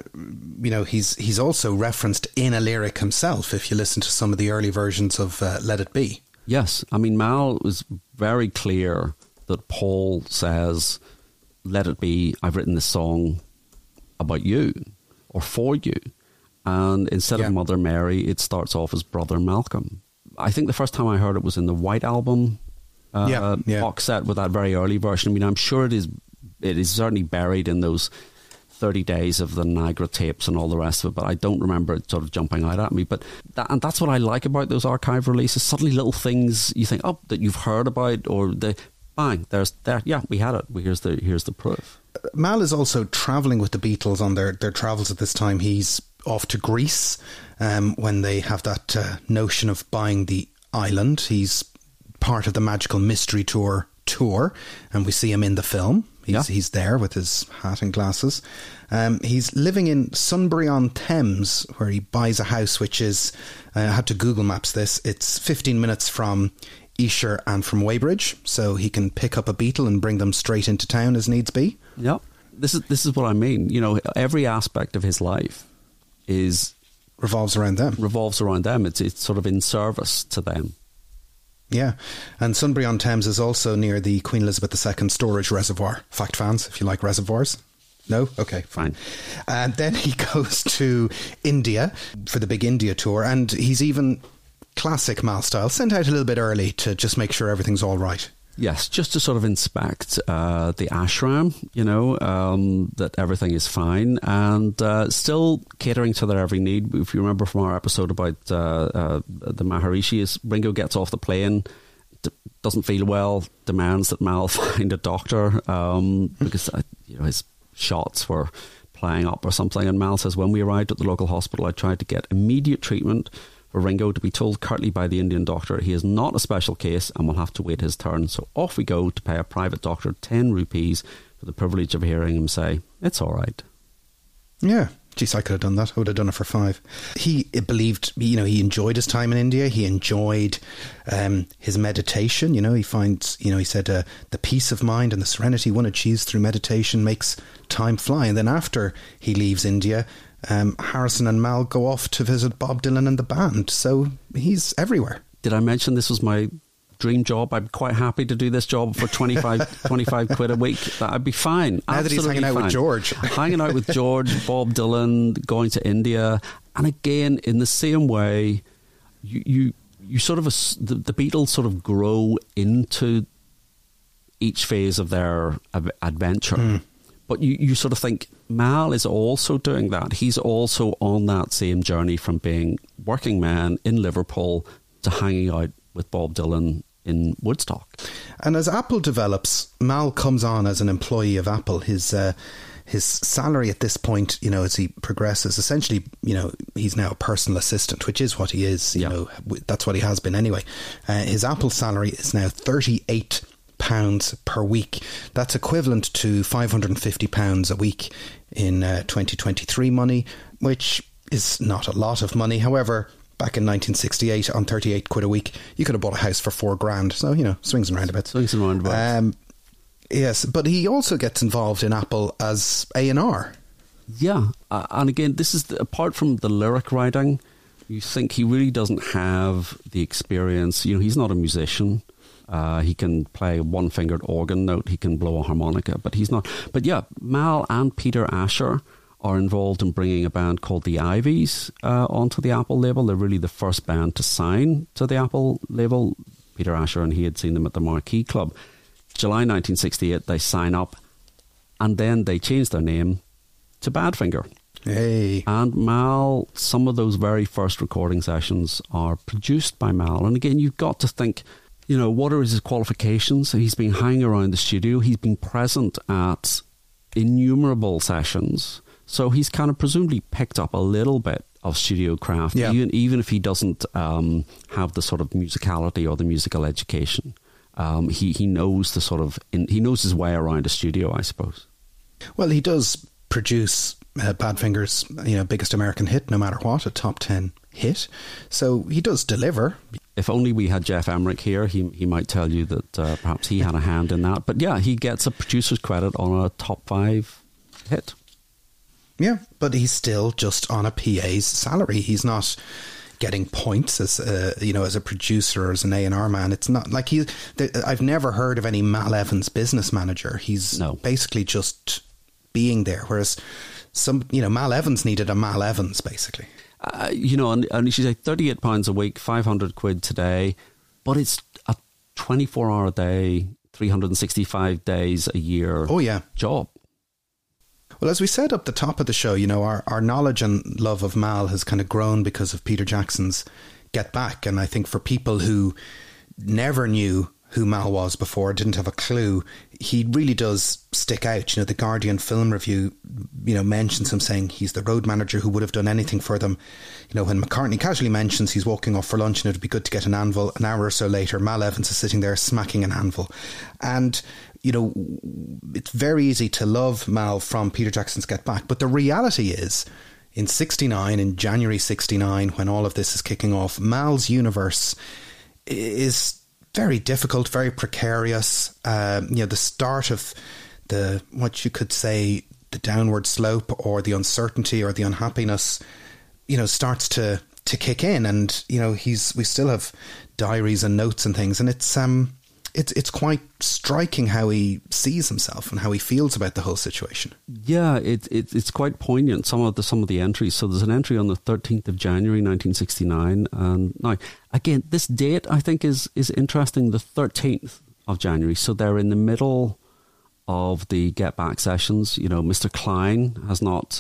he's also referenced in a lyric himself if you listen to some of the early versions of Let It Be. Yes, I mean, Mal was very clear that Paul says, let it be, I've written this song about you or for you, and instead of Mother Mary, it starts off as Brother Malcolm. I think the first time I heard it was in the White Album box set with that very early version. I mean, I'm sure it is certainly buried in those 30 days of the Niagara tapes and all the rest of it, but I don't remember it sort of jumping out at me. But that's what I like about those archive releases. Suddenly little things you think, that you've heard about, or bang, we had it. Here's the proof. Mal is also travelling with the Beatles on their travels at this time. He's off to Greece when they have that notion of buying the island. He's part of the Magical Mystery Tour, and we see him in the film. He's there with his hat and glasses. He's living in Sunbury-on-Thames, where he buys a house which is, I had to Google Maps this, it's 15 minutes from Esher and from Weybridge, so he can pick up a Beetle and bring them straight into town as needs be. Yep. This is what I mean. You know, every aspect of his life revolves around them. It's sort of in service to them. Yeah, and Sunbury-on-Thames is also near the Queen Elizabeth II storage reservoir. Fact fans, if you like reservoirs. No? Okay, fine. And then he goes to India for the big India tour, and he's even, classic Mal style, sent out a little bit early to just make sure everything's all right. Yes, just to sort of inspect the ashram, you know, that everything is fine, and still catering to their every need. If you remember from our episode about the Maharishis, Ringo gets off the plane, doesn't feel well, demands that Mal find a doctor because his shots were playing up or something, and Mal says, when we arrived at the local hospital, I tried to get immediate treatment for Ringo, to be told curtly by the Indian doctor he is not a special case and will have to wait his turn. So off we go to pay a private doctor 10 rupees for the privilege of hearing him say, it's all right. Yeah. Geez, I could have done that. I would have done it for 5. He believed, he enjoyed his time in India. He enjoyed his meditation. He finds, he said the peace of mind and the serenity one achieves through meditation makes time fly. And then after he leaves India, Harrison and Mal go off to visit Bob Dylan and the band. So he's everywhere. Did I mention this was my dream job? I'm quite happy to do this job for 25 quid a week. I'd be fine. Now that he's hanging out with George. Hanging out with George, Bob Dylan, going to India. And again, in the same way, you sort of, the Beatles sort of grow into each phase of their adventure. But you sort of think, Mal is also doing that. He's also on that same journey from being working man in Liverpool to hanging out with Bob Dylan in Woodstock. And as Apple develops, Mal comes on as an employee of Apple. His salary at this point, as he progresses, essentially, he's now a personal assistant, which is what he is. That's what he has been anyway. His Apple salary is now £38 per week. That's equivalent to £550 a week in 2023 money, which is not a lot of money. However, back in 1968, on 38 quid a week, you could have bought a house for £4,000. So, swings and roundabouts. Yes, but he also gets involved in Apple as A&R. Yeah, and again, this is apart from the lyric writing, you think he really doesn't have the experience. He's not a musician. He can play a one-fingered organ note. He can blow a harmonica, but he's not. But yeah, Mal and Peter Asher are involved in bringing a band called the Ivies onto the Apple label. They're really the first band to sign to the Apple label. Peter Asher and he had seen them at the Marquee Club. July 1968, they sign up, and then they change their name to Badfinger. Hey. And Mal, some of those very first recording sessions are produced by Mal. And again, you've got to think, what are his qualifications? He's been hanging around the studio. He's been present at innumerable sessions. So he's kind of presumably picked up a little bit of studio craft, even if he doesn't have the sort of musicality or the musical education. He knows he knows his way around a studio, I suppose. Well, he does produce Badfinger's biggest American hit, No Matter What, a top 10 hit. So he does deliver. If only we had Jeff Emmerich here, he might tell you that perhaps he had a hand in that. But yeah, he gets a producer's credit on a top 5 hit. Yeah, but he's still just on a PA's salary. He's not getting points as as a producer or as an A&R man. It's not like I've never heard of any Mal Evans business manager. He's basically just being there, whereas Mal Evans needed a Mal Evans basically. And you should say £38 a week, 500 quid today, but it's a 24-hour a day, 365 days a year job. Well, as we said up the top of the show, our knowledge and love of Mal has kind of grown because of Peter Jackson's Get Back. And I think for people who never knew who Mal was before, didn't have a clue, he really does stick out. You know, the Guardian film review, you know, mentions him saying he's the road manager who would have done anything for them. You know, when McCartney casually mentions he's walking off for lunch and it'd be good to get an anvil, an hour or so later, Mal Evans is sitting there smacking an anvil. And, you know, it's very easy to love Mal from Peter Jackson's Get Back, but the reality is, in January 69, when all of this is kicking off, Mal's universe is very difficult, very precarious. You know, the start of what you could say, the downward slope or the uncertainty or the unhappiness, you know, starts to kick in. And, you know, we still have diaries and notes and things. And it's quite striking how he sees himself and how he feels about the whole situation. Yeah, it's quite poignant, some of the entries. So there's an entry on the 13th of January 1969. And now, again, this date I think is interesting, the 13th of January. So they're in the middle of the Get Back sessions. You know, Mr. Klein has not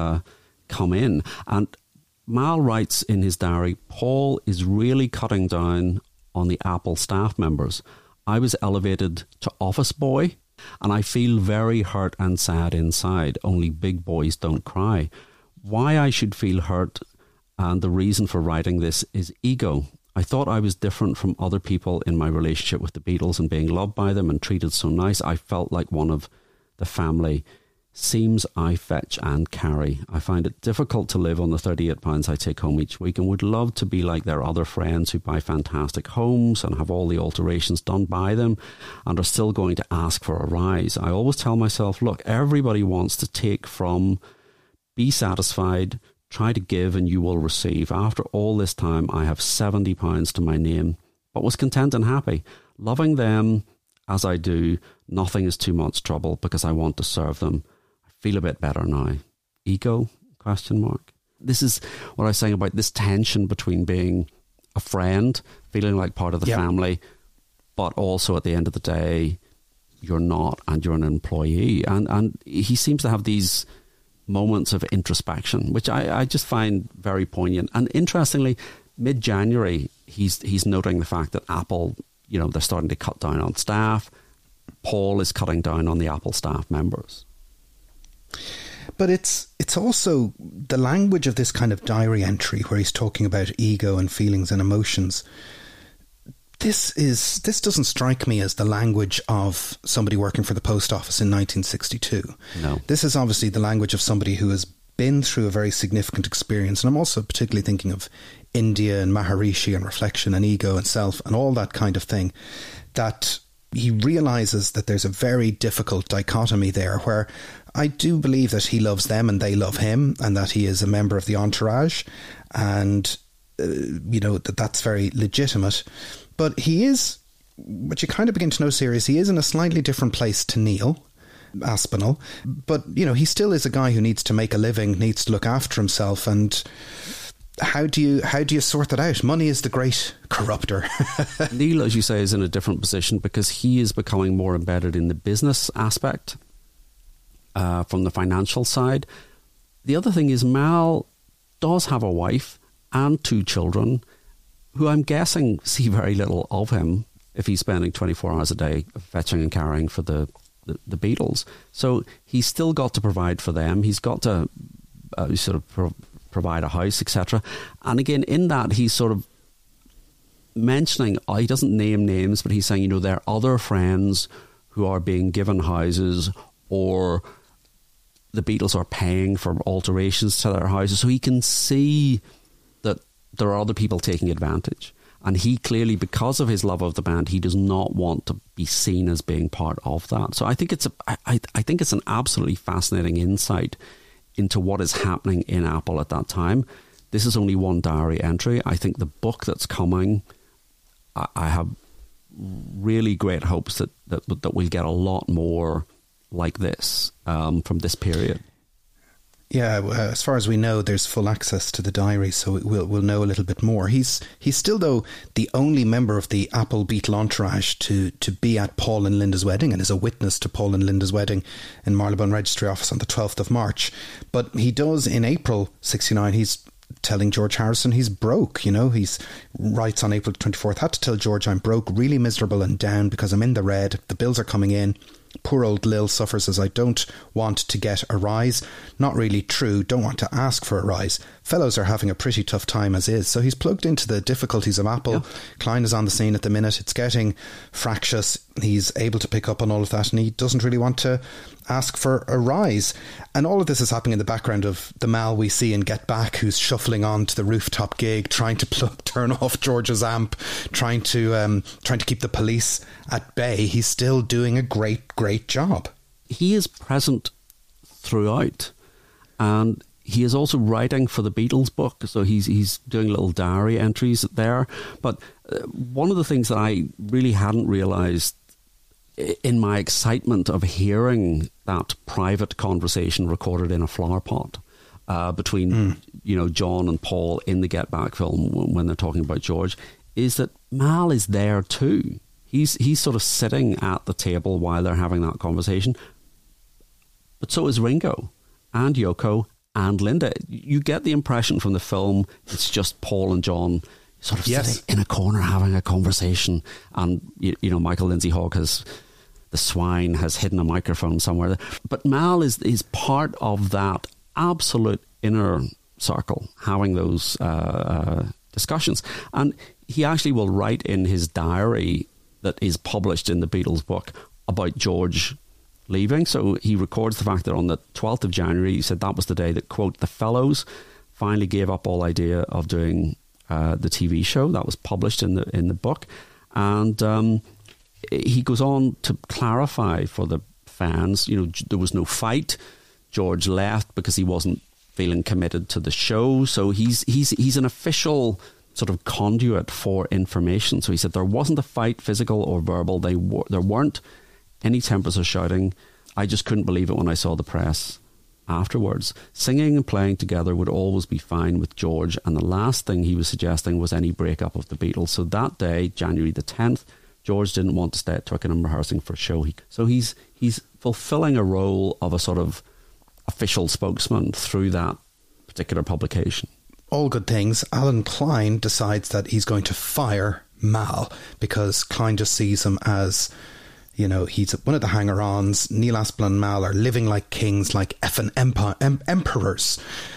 come in. And Mal writes in his diary, Paul is really cutting down on the Apple staff members. I was elevated to office boy, and I feel very hurt and sad inside. Only big boys don't cry. Why I should feel hurt, and the reason for writing this, is ego. I thought I was different from other people in my relationship with the Beatles and being loved by them and treated so nice. I felt like one of the family. Seems I fetch and carry. I find it difficult to live on the £38 I take home each week and would love to be like their other friends who buy fantastic homes and have all the alterations done by them and are still going to ask for a rise. I always tell myself, look, everybody wants to take from, be satisfied, try to give and you will receive. After all this time, I have £70 to my name, but was content and happy. Loving them as I do, nothing is too much trouble because I want to serve them. Feel a bit better now. Ego? ? This is what I was saying about this tension between being a friend, feeling like part of the family, but also at the end of the day, you're not, and you're an employee. And he seems to have these moments of introspection, which I just find very poignant. And interestingly, mid-January, he's noting the fact that Apple, you know, they're starting to cut down on staff. Paul is cutting down on the Apple staff members. But it's also the language of this kind of diary entry where he's talking about ego and feelings and emotions. This doesn't strike me as the language of somebody working for the post office in 1962. No. This is obviously the language of somebody who has been through a very significant experience. And I'm also particularly thinking of India and Maharishi and reflection and ego and self and all that kind of thing, that he realises that there's a very difficult dichotomy there where I do believe that he loves them and they love him and that he is a member of the entourage and, you know, that's very legitimate. But he is, what you kind of begin to notice here is he is in a slightly different place to Neil Aspinall. But, you know, he still is a guy who needs to make a living, needs to look after himself. And how do you sort that out? Money is the great corrupter. Neil, as you say, is in a different position because he is becoming more embedded in the business aspect. From the financial side. The other thing is Mal does have a wife and 2 children who I'm guessing see very little of him if he's spending 24 hours a day fetching and carrying for the Beatles. So he's still got to provide for them. He's got to provide a house, etc. And again, in that, he's sort of mentioning, he doesn't name names, but he's saying, you know, there are other friends who are being given houses or the Beatles are paying for alterations to their houses. So he can see that there are other people taking advantage. And he clearly, because of his love of the band, he does not want to be seen as being part of that. So I think I think it's an absolutely fascinating insight into what is happening in Apple at that time. This is only one diary entry. I think the book that's coming, I have really great hopes that we'll get a lot more like this from this period. Yeah, as far as we know, there's full access to the diary, so we'll know a little bit more. He's still, though, the only member of the Apple Beatle entourage to be at Paul and Linda's wedding and is a witness to Paul and Linda's wedding in Marylebone Registry Office on the 12th of March. But he does, in April 69, he's telling George Harrison he's broke. You know, he writes on April 24th, had to tell George I'm broke, really miserable and down because I'm in the red. The bills are coming in. Poor old Lil suffers as I don't want to get a rise. Not really true, don't want to ask for a rise. Fellows are having a pretty tough time as is. So he's plugged into the difficulties of Apple. Yeah. Klein is on the scene at the minute. It's getting fractious. He's able to pick up on all of that, and he doesn't really want to ask for a rise. And all of this is happening in the background of the Mal we see in Get Back, who's shuffling on to the rooftop gig, trying to turn off George's amp, trying to keep the police at bay. He's still doing a great job. He is present throughout, and he is also writing for the Beatles book, so he's doing little diary entries there. But one of the things that I really hadn't realised in my excitement of hearing that private conversation recorded in a flower pot between John and Paul in the Get Back film when they're talking about George, is that Mal is there too. He's sort of sitting at the table while they're having that conversation. But so is Ringo and Yoko and Linda. You get the impression from the film it's just Paul and John sort of sitting in a corner having a conversation, and Michael Lindsay Hogg the swine has hidden a microphone somewhere. But Mal is part of that absolute inner circle having those discussions, and he actually will write in his diary that is published in the Beatles book about George leaving. So he records the fact that on the 12th of January, he said that was the day that, quote, the fellows finally gave up all idea of doing the TV show. That was published in the book. And he goes on to clarify for the fans, there was no fight. George left because he wasn't feeling committed to the show. So he's an official sort of conduit for information. So he said there wasn't a fight, physical or verbal. There weren't any tempers or shouting. I just couldn't believe it when I saw the press afterwards. Singing and playing together would always be fine with George, and the last thing he was suggesting was any breakup of the Beatles. So that day, January the 10th, George didn't want to stay at Twickenham rehearsing for a show. So he's fulfilling a role of a sort of official spokesman through that particular publication. All good things. Alan Klein decides that he's going to fire Mal because Klein just sees him as, he's one of the hanger-ons. Neil Aspel and Mal are living like kings, like effing emperors,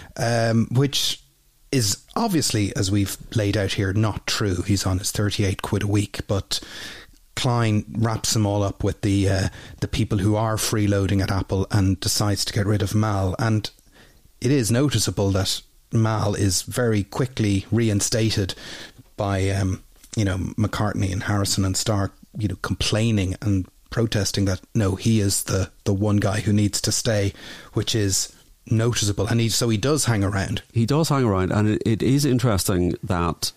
which is obviously, as we've laid out here, not true. He's on his 38 quid a week, but Klein wraps them all up with the people who are freeloading at Apple and decides to get rid of Mal. And it is noticeable that Mal is very quickly reinstated by McCartney and Harrison and Starr complaining and protesting that no, he is the one guy who needs to stay, which is noticeable. And he does hang around. He does hang around, and it is interesting that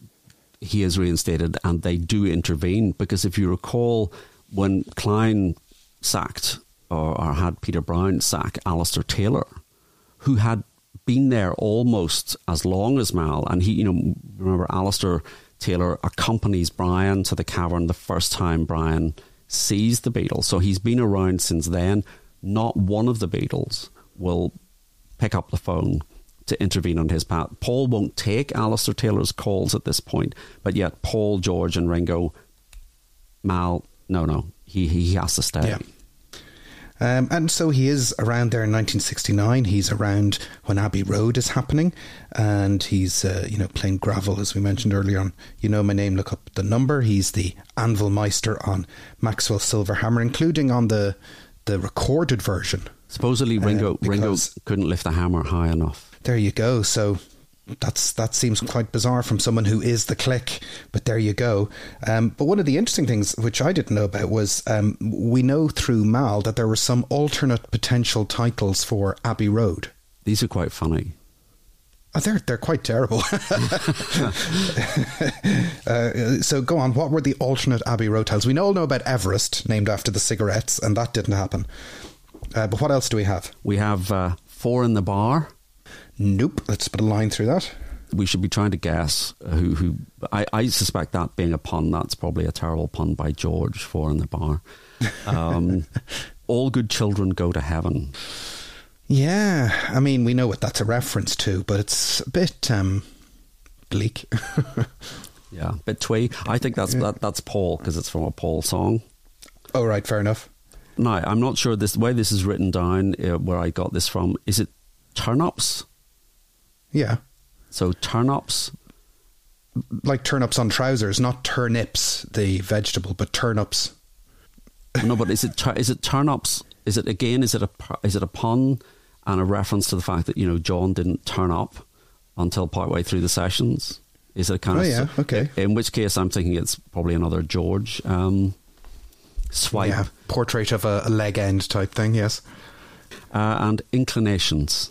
he is reinstated and they do intervene, because if you recall when Klein sacked or had Peter Brown sack Alistair Taylor, who had been there almost as long as Mal, and he, remember Alistair Taylor accompanies Brian to the cavern the first time Brian sees the Beatles, so he's been around since then. Not one of the Beatles will pick up the phone to intervene on his path. Paul won't take Alistair Taylor's calls at this point, but yet Paul, George and Ringo, Mal, no, he has to stay. Yeah. And so he is around there in 1969. He's around when Abbey Road is happening, and he's playing gravel, as we mentioned earlier on My Name, Look Up the Number. He's the Anvil Meister on Maxwell Silverhammer, including on the recorded version. Supposedly Ringo couldn't lift the hammer high enough. There you go. So that seems quite bizarre from someone who is the Click, but there you go. But one of the interesting things which I didn't know about was we know through Mal that there were some alternate potential titles for Abbey Road. These are quite funny. Oh, they're quite terrible. So go on, what were the alternate Abbey Road titles? We all know about Everest, named after the cigarettes, and that didn't happen. But what else do we have? We have Four in the Bar. Nope, let's put a line through that. We should be trying to guess who I suspect that being a pun, that's probably a terrible pun by George. Four in the Bar. All Good Children Go to Heaven. Yeah, I mean, we know what that's a reference to, but it's a bit bleak. Yeah, a bit twee. I think that's Paul, because it's from a Paul song. Oh, right, fair enough. Now, I'm not sure the way this is written down, where I got this from. Is it turnips? Yeah. So turnips. Like turnips on trousers, not turnips, the vegetable, but turnips. No, but is it turnips? Is it a pun and a reference to the fact that, John didn't turn up until partway through the sessions? Is it kind of... yeah, okay. In which case, I'm thinking it's probably another George swipe. Yeah, portrait of a leg end type thing, yes. And Inclinations.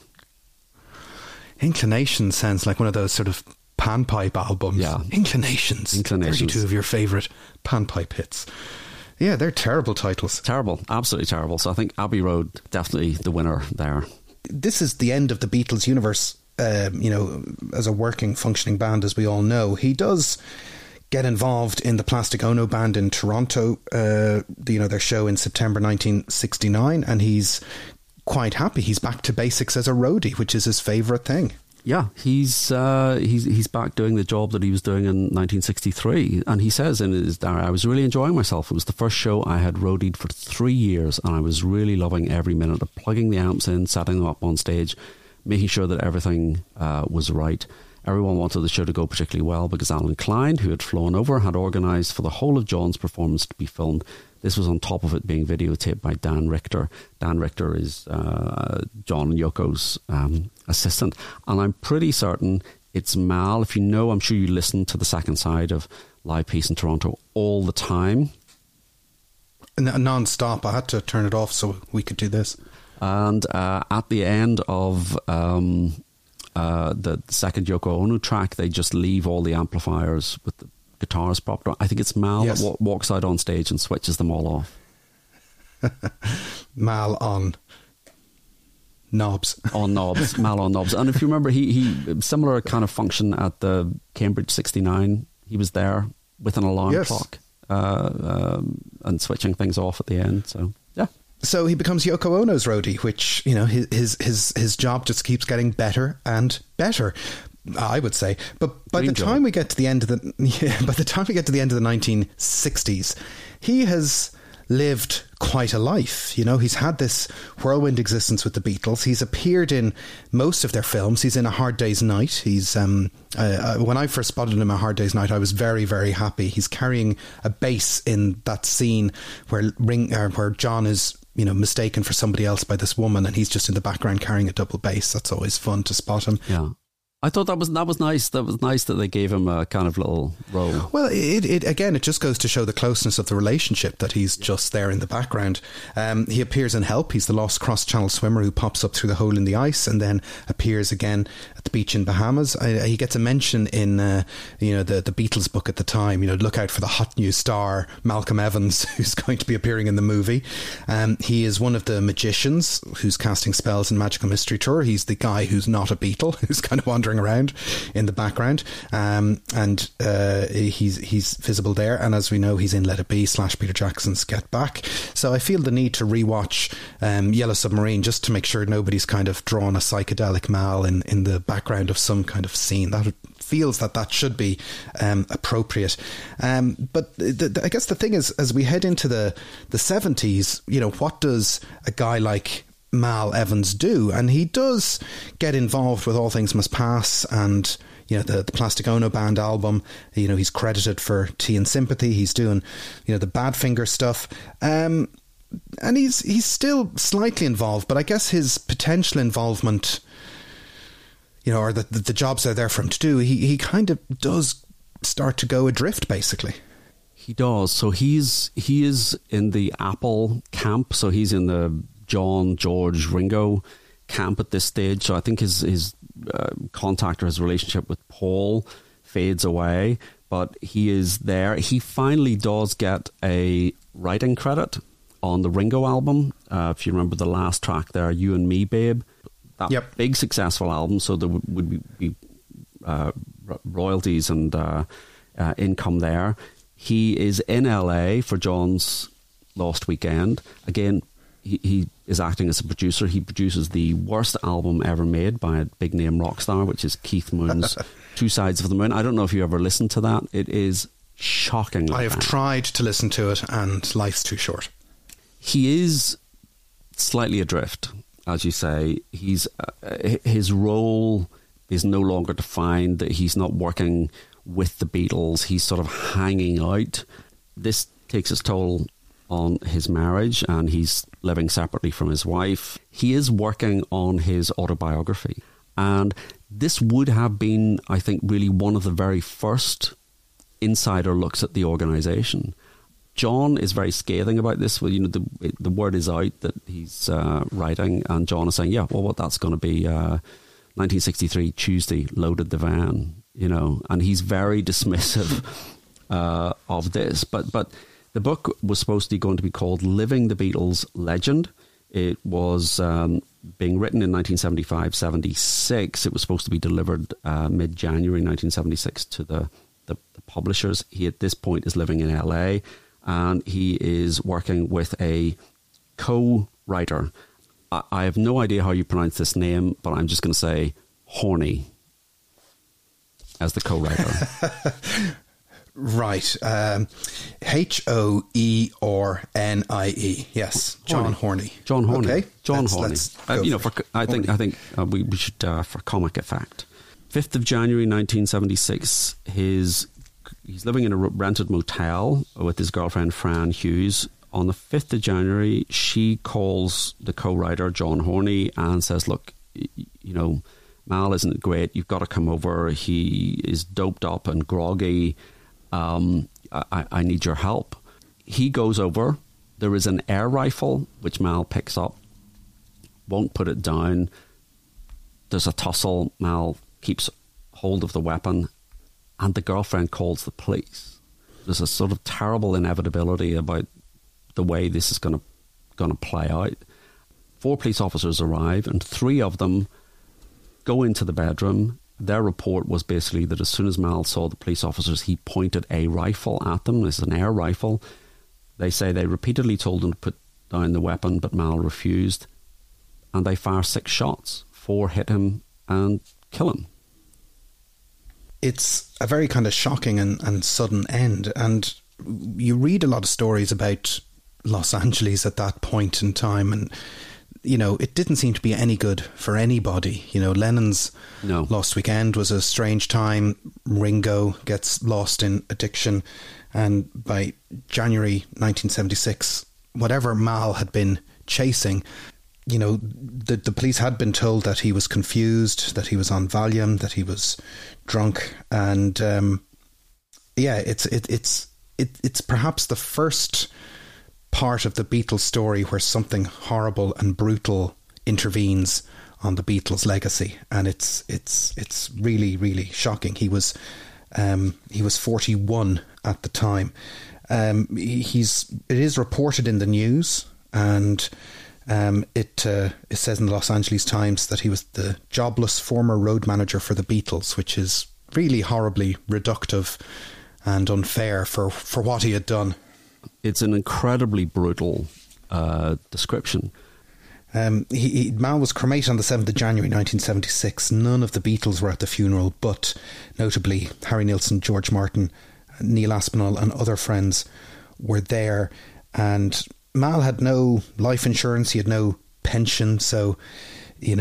Inclinations sounds like one of those sort of panpipe albums. Yeah. Inclinations. 32 of your favourite panpipe hits. Yeah, they're terrible titles. Terrible, absolutely terrible. So I think Abbey Road, definitely the winner there. This is the end of the Beatles universe, as a working, functioning band, as we all know. He does get involved in the Plastic Ono Band in Toronto, their show in September 1969, and he's quite happy. He's back to basics as a roadie, which is his favourite thing. Yeah, he's back doing the job that he was doing in 1963, and he says in his diary, I was really enjoying myself. It was the first show I had roadied for 3 years, and I was really loving every minute of plugging the amps in, setting them up on stage, making sure that everything was right. Everyone wanted the show to go particularly well because Alan Klein, who had flown over, had organised for the whole of John's performance to be filmed. This was on top of it being videotaped by Dan Richter. Dan Richter is John and Yoko's assistant. And I'm pretty certain it's Mal. If you know, I'm sure you listen to the second side of Live Peace in Toronto all the time. Non-stop. I had to turn it off so we could do this. And at the end of the second Yoko Ono track, they just leave all the amplifiers with the guitars propped on. I think it's Mal that walks out on stage and switches them all off. Mal on knobs. On knobs. Mal on knobs. And if you remember, he similar kind of function at the Cambridge 69. He was there with an alarm clock and switching things off at the end. So, yeah. So he becomes Yoko Ono's roadie, which, his job just keeps getting better and better, I would say. But by the time we get to the end of the 1960s, he has lived quite a life. He's had this whirlwind existence with the Beatles. He's appeared in most of their films. He's in A Hard Day's Night. He's when I first spotted him in A Hard Day's Night, I was very, very happy. He's carrying a bass in that scene where John is mistaken for somebody else by this woman, and he's just in the background carrying a double bass. That's always fun to spot him. Yeah. I thought that was nice. That was nice that they gave him a kind of little role. Well, it just goes to show the closeness of the relationship that he's just there in the background. He appears in Help. He's the lost cross-channel swimmer who pops up through the hole in the ice and then appears again at the beach in Bahamas. He gets a mention in the Beatles book at the time. Look out for the hot new star Malcolm Evans, who's going to be appearing in the movie. He is one of the magicians who's casting spells in Magical Mystery Tour. He's the guy who's not a Beatle, who's kind of wandering around in the background, and he's visible there, and as we know, he's in Let It Be / Peter Jackson's Get Back. So I feel the need to rewatch Yellow Submarine just to make sure nobody's kind of drawn a psychedelic Mal in the background of some kind of scene. That feels that should be appropriate. But I guess the thing is, as we head into the 70s, what does a guy like Mal Evans do? And he does get involved with All Things Must Pass and the Plastic Ono Band album. He's credited for Tea and Sympathy. He's doing the Badfinger stuff, and he's still slightly involved, but I guess his potential involvement, or the jobs that are there for him to do, he kind of does start to go adrift, basically. He does. So he is in the Apple camp. So he's in the John, George, Ringo camp at this stage. So I think his contact or his relationship with Paul fades away, but he is there. He finally does get a writing credit on the Ringo album. If you remember the last track there, You and Me, Babe. That big successful album. So there would be royalties and income there. He is in LA for John's Lost Weekend. Again, he is acting as a producer. He produces the worst album ever made by a big name rock star, which is Keith Moon's Two Sides of the Moon. I don't know if you ever listened to that. It is shocking. I have tried to listen to it, and life's too short. He is slightly adrift, as you say. His role is no longer defined. That he's not working with the Beatles. He's sort of hanging out. This takes its toll on his marriage, and he's living separately from his wife. He is working on his autobiography, and this would have been, I think, really one of the very first insider looks at the organisation. John is very scathing about this. Well, the word is out that he's writing, and John is saying, yeah, well, what that's going to be 1963 Tuesday, loaded the van, and he's very dismissive of this. But the book was supposed to be going to be called Living the Beatles Legend. It was being written in 1975-76. It was supposed to be delivered mid-January 1976 to the publishers. He, at this point, is living in LA, and he is working with a co-writer. I have no idea how you pronounce this name, but I'm just going to say Horney as the co-writer. Right. Hornie. Yes. John Horney. John Horney. Okay. John Horney. I think we should, for comic effect. 5th of January 1976, he's living in a rented motel with his girlfriend Fran Hughes. On the 5th of January, she calls the co-writer John Horney and says, look, Mal isn't great. You've got to come over. He is doped up and groggy. I need your help. He goes over. There is an air rifle, which Mal picks up, won't put it down. There's a tussle. Mal keeps hold of the weapon, and the girlfriend calls the police. There's a sort of terrible inevitability about the way this is going to play out. 4 police officers arrive, and 3 of them go into the bedroom. Their report was basically that as soon as Mal saw the police officers, he pointed a rifle at them. It's an air rifle. They say they repeatedly told him to put down the weapon, but Mal refused. And they fire 6 shots. 4 hit him and kill him. It's a very kind of shocking and sudden end. And you read a lot of stories about Los Angeles at that point in time, and it didn't seem to be any good for anybody. Lennon's Lost Weekend was a strange time. Ringo gets lost in addiction, and by January 1976, whatever Mal had been chasing, the police had been told that he was confused, that he was on Valium, that he was drunk, and it's perhaps the first part of the Beatles story where something horrible and brutal intervenes on the Beatles' legacy, and it's really, really shocking. He was 41 at the time. It is reported in the news, and it says in the Los Angeles Times that he was the jobless former road manager for the Beatles, which is really horribly reductive and unfair for what he had done. It's an incredibly brutal description. Mal was cremated on the 7th of January 1976. None of the Beatles were at the funeral, but notably Harry Nilsson, George Martin, Neil Aspinall and other friends were there. And Mal had no life insurance, he had no pension, so he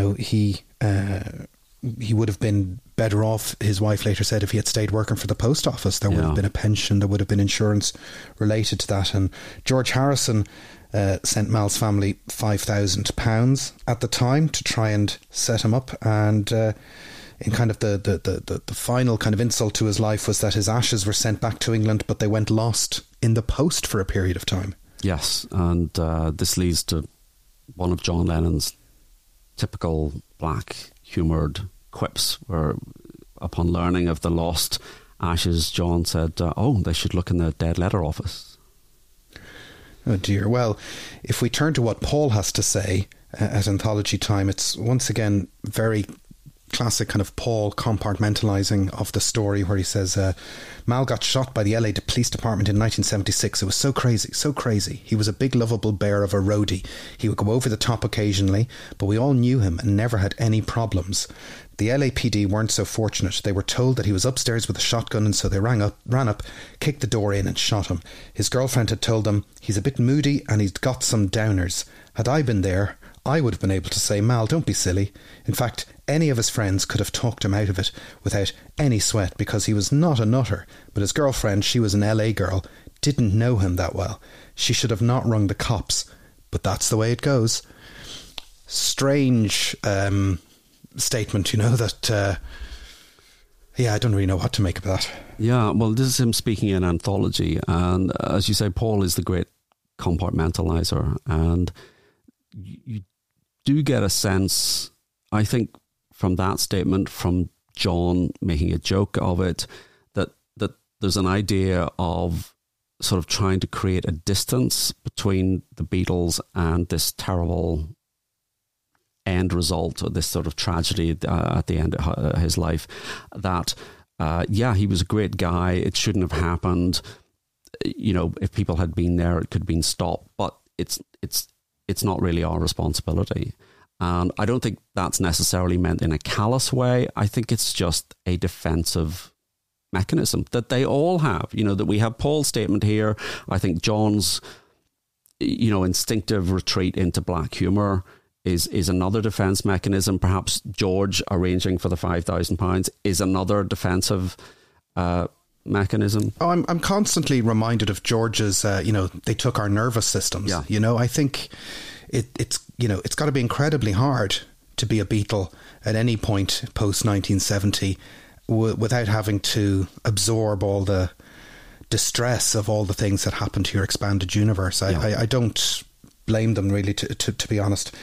would have been better off, his wife later said, if he had stayed working for the post office. There would have been a pension, there would have been insurance related to that. And George Harrison sent Mal's family £5,000 at the time to try and set him up. And in kind of the final kind of insult to his life was that his ashes were sent back to England, but they went lost in the post for a period of time. Yes, and this leads to one of John Lennon's typical black humoured quips, where upon learning of the lost ashes, John said, they should look in the dead letter office. Oh dear. Well, if we turn to what Paul has to say at Anthology Time, it's once again very classic kind of Paul compartmentalising of the story where he says, Mal got shot by the LA Police Department in 1976. It was so crazy, so crazy. He was a big lovable bear of a roadie. He would go over the top occasionally, but we all knew him and never had any problems. The LAPD weren't so fortunate. They were told that he was upstairs with a shotgun, and so they ran up, kicked the door in and shot him. His girlfriend had told them, he's a bit moody and he's got some downers. Had I been there, I would have been able to say, Mal, don't be silly. In fact, any of his friends could have talked him out of it without any sweat, because he was not a nutter. But his girlfriend, she was an LA girl, didn't know him that well. She should have not rung the cops. But that's the way it goes. Strange statement, that... I don't really know what to make of that. Yeah, well, this is him speaking in anthology. And as you say, Paul is the great compartmentalizer. And you do get a sense, I think, from that statement, from John making a joke of it, that there's an idea of sort of trying to create a distance between the Beatles and this terrible end result, or this sort of tragedy at the end of his life. That, he was a great guy. It shouldn't have happened. If people had been there, it could have been stopped. But it's not really our responsibility. And I don't think that's necessarily meant in a callous way. I think it's just a defensive mechanism that they all have, that we have Paul's statement here. I think John's, instinctive retreat into black humour is another defence mechanism. Perhaps George arranging for the £5,000 is another defensive mechanism. Oh, I'm constantly reminded of George's, they took our nervous systems. Yeah. I think it's got to be incredibly hard to be a Beatle at any point post 1970 without having to absorb all the distress of all the things that happened to your expanded universe. I don't blame them, really, to be honest.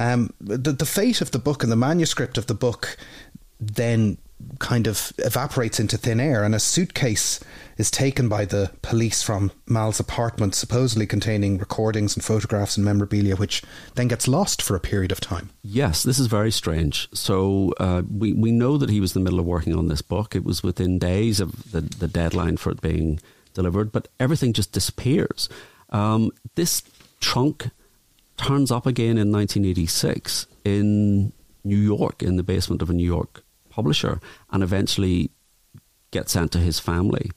The fate of the book and the manuscript of the book then kind of evaporates into thin air, and a suitcase is taken by the police from Mal's apartment, supposedly containing recordings and photographs and memorabilia, which then gets lost for a period of time. Yes, this is very strange. So we know that he was in the middle of working on this book. It was within days of the deadline for it being delivered, but everything just disappears. This trunk turns up again in 1986 in New York, in the basement of a New York publisher, and eventually gets sent to his family.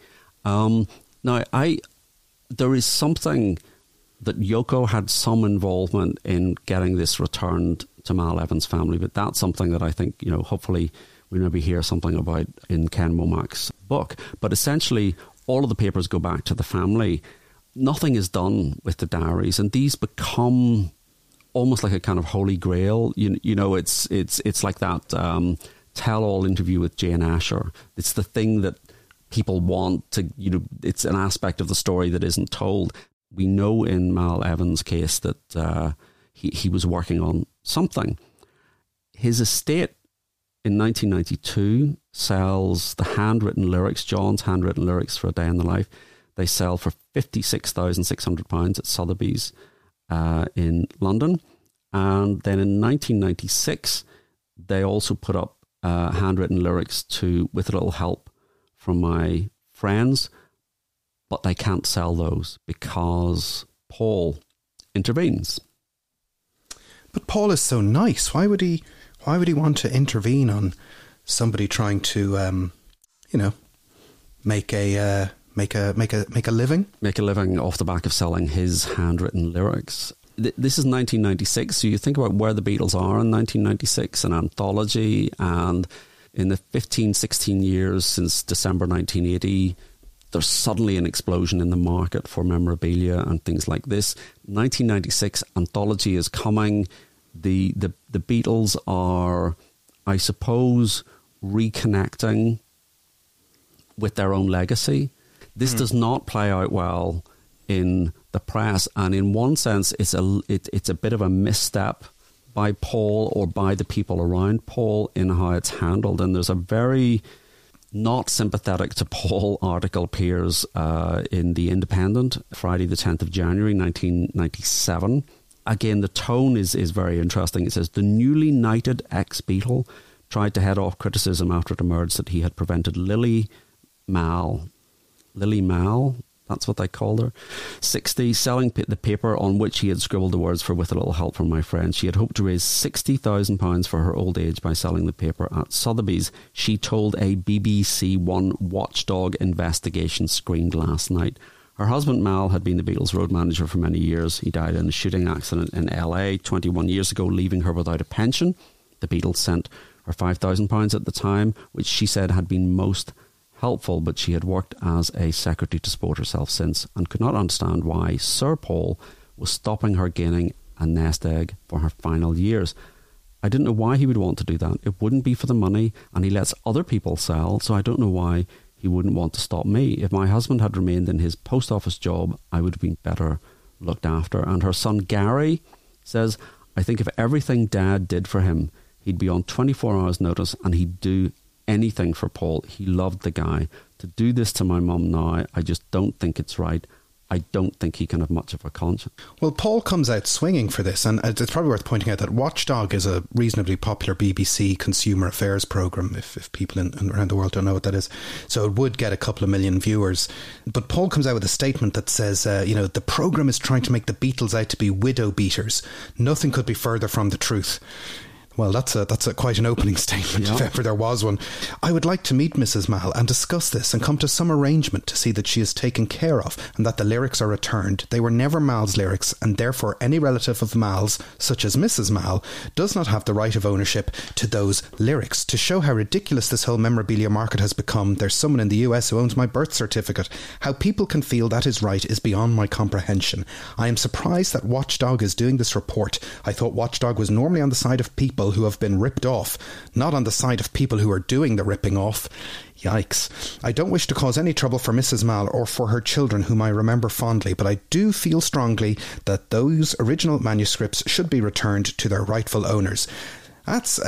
Now, there is something that Yoko had some involvement in getting this returned to Mal Evans' family, but that's something that I think, hopefully we maybe hear something about in Ken Womack's book. But essentially, all of the papers go back to the family. Nothing is done with the diaries, and these become almost like a kind of holy grail. It's like that tell-all interview with Jane Asher. It's the thing that people want to, it's an aspect of the story that isn't told. We know in Mal Evans' case that he was working on something. His estate in 1992 sells the handwritten lyrics, John's handwritten lyrics for A Day in the Life. They sell for £56,600 at Sotheby's in London. And then in 1996, they also put up handwritten lyrics to With a Little Help from My Friends, but they can't sell those because Paul intervenes. But Paul is so nice. Why would he want to intervene on somebody trying to, make a living? Make a living off the back of selling his handwritten lyrics. This is 1996, so you think about where the Beatles are in 1996, an anthology, and in the 15, 16 years since December 1980, there's suddenly an explosion in the market for memorabilia and things like this. 1996, anthology is coming. The Beatles are, I suppose, reconnecting with their own legacy. This does not play out well in the press, and in one sense it's a bit of a misstep by Paul or by the people around Paul in how it's handled. And there's a very not sympathetic to Paul article appears in The Independent, Friday the 10th of January 1997. Again, the tone is very interesting. It says, the newly knighted ex-Beatle tried to head off criticism after it emerged that he had prevented Lily Mal, that's what they called her, 60, selling the paper on which he had scribbled the words for "with a little help from my friends." She had hoped to raise £60,000 for her old age by selling the paper at Sotheby's. She told a BBC One watchdog investigation screened last night. Her husband Mal had been the Beatles' road manager for many years. He died in a shooting accident in LA 21 years ago, leaving her without a pension. The Beatles sent her £5,000 at the time, which she said had been most helpful, but she had worked as a secretary to support herself since and could not understand why Sir Paul was stopping her gaining a nest egg for her final years. I didn't know why he would want to do that. It wouldn't be for the money, and he lets other people sell, so I don't know why he wouldn't want to stop me. If my husband had remained in his post office job, I would have been better looked after. And her son Gary says, I think if everything Dad did for him, he'd be on 24 hours notice and he'd do anything for Paul. He loved the guy. To do this to my mum now, I just don't think it's right. I don't think he can have much of a conscience. Well, Paul comes out swinging for this, and it's probably worth pointing out that Watchdog is a reasonably popular BBC consumer affairs programme, if people around the world don't know what that is. So it would get a couple of million viewers. But Paul comes out with a statement that says, the programme is trying to make the Beatles out to be widow beaters. Nothing could be further from the truth. Well, that's quite an opening statement, if ever there was one. I would like to meet Mrs. Mal and discuss this and come to some arrangement to see that she is taken care of and that the lyrics are returned. They were never Mal's lyrics, and therefore any relative of Mal's, such as Mrs. Mal, does not have the right of ownership to those lyrics. To show how ridiculous this whole memorabilia market has become, there's someone in the US who owns my birth certificate. How people can feel that is right is beyond my comprehension. I am surprised that Watchdog is doing this report. I thought Watchdog was normally on the side of people who have been ripped off, not on the side of people who are doing the ripping off. Yikes. I don't wish to cause any trouble for Mrs. Mal or for her children, whom I remember fondly, but I do feel strongly that those original manuscripts should be returned to their rightful owners. That's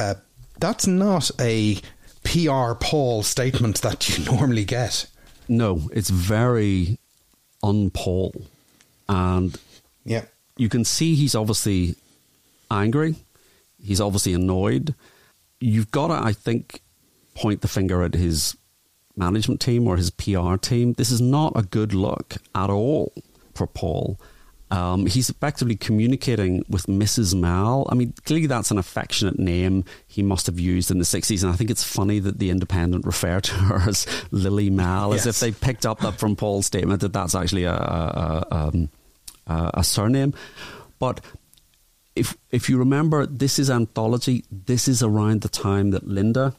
not a PR Paul statement that you normally get. No, it's very un-Paul. And you can see he's obviously angry. He's obviously annoyed. You've got to, I think, point the finger at his management team or his PR team. This is not a good look at all for Paul. He's effectively communicating with Mrs. Mal. I mean, clearly that's an affectionate name he must have used in the 60s. And I think it's funny that the Independent refer to her as Lily Mal, as if they picked up that from Paul's statement that that's actually a surname. But if you remember, this is anthology. This is around the time that Linda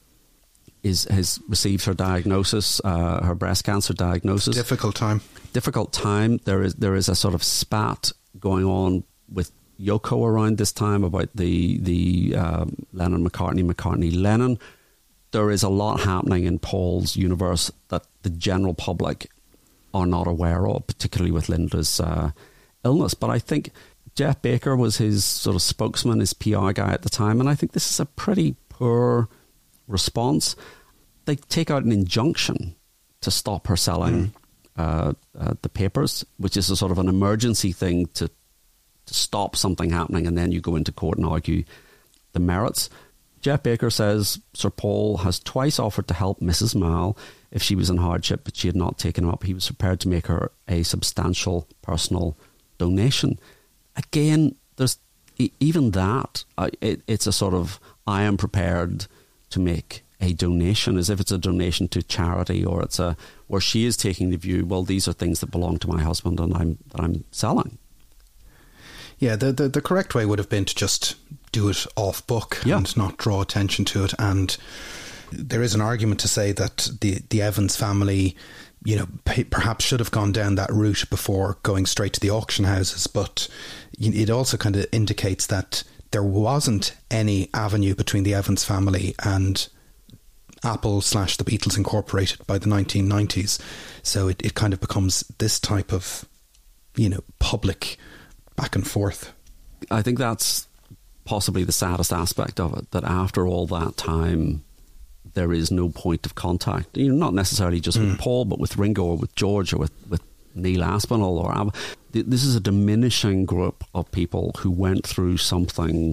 has received her diagnosis, her breast cancer diagnosis. Difficult time. There is a sort of spat going on with Yoko around this time about the Lennon-McCartney Lennon. There is a lot happening in Paul's universe that the general public are not aware of, particularly with Linda's illness. But I think Jeff Baker was his sort of spokesman, his PR guy at the time, and I think this is a pretty poor response. They take out an injunction to stop her selling the papers, which is a sort of an emergency thing to stop something happening, and then you go into court and argue the merits. Jeff Baker says Sir Paul has twice offered to help Mrs. Mal if she was in hardship, but she had not taken him up. He was prepared to make her a substantial personal donation. Again, there's even that. It's a sort of, I am prepared to make a donation, as if it's a donation to charity, or it's where she is taking the view, well, these are things that belong to my husband and I'm selling. Yeah, the correct way would have been to just do it off book and not draw attention to it. And there is an argument to say that the Evans family, perhaps should have gone down that route before going straight to the auction houses. But it also kind of indicates that there wasn't any avenue between the Evans family and Apple / the Beatles Incorporated by the 1990s. So it kind of becomes this type of, public back and forth. I think that's possibly the saddest aspect of it, that after all that time, there is no point of contact. Not necessarily just with Paul, but with Ringo or with George or with Neil Aspinall or This is a diminishing group of people who went through something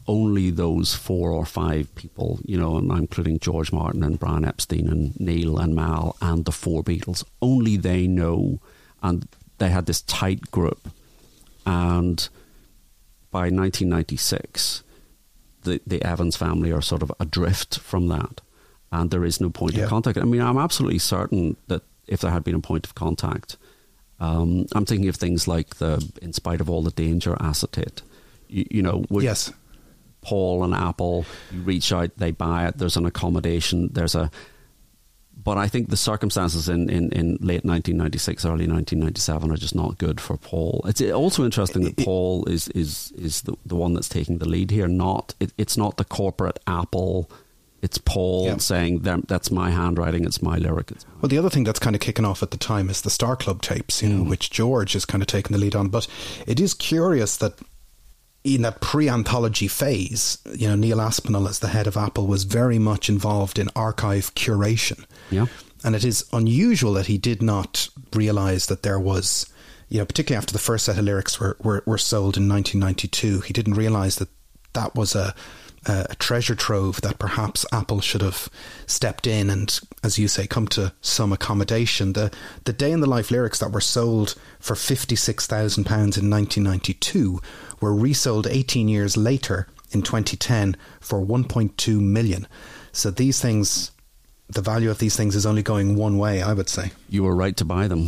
only those 4 or 5 people, and I'm including George Martin and Brian Epstein and Neil and Mal and the 4 Beatles, only they know, and they had this tight group. And by 1996, the Evans family are sort of adrift from that, and there is no point of contact. I mean, I'm absolutely certain that if there had been a point of contact, I'm thinking of things like the In Spite of All the Danger acetate. Yes. Paul and Apple, you reach out, they buy it, there's an accommodation, but I think the circumstances in late 1996, early 1997 are just not good for Paul. It's also interesting that Paul is the one that's taking the lead here. It's not the corporate Apple. It's Paul saying that's my handwriting, it's my lyric. Well, the other thing that's kind of kicking off at the time is the Star Club tapes, which George is kind of taking the lead on. But it is curious that in that pre-anthology phase, Neil Aspinall, as the head of Apple, was very much involved in archive curation. Yeah. And it is unusual that he did not realise that there was, particularly after the first set of lyrics were sold in 1992, he didn't realise that was a treasure trove that perhaps Apple should have stepped in and, as you say, come to some accommodation. The Day in the Life lyrics that were sold for £56,000 in 1992 were resold 18 years later in 2010 for 1.2 million. So these things, the value of these things is only going one way, I would say. You were right to buy them.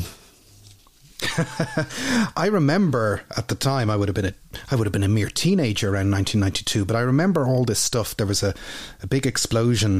I remember at the time I would have been a mere teenager around 1992, but I remember all this stuff. There was a big explosion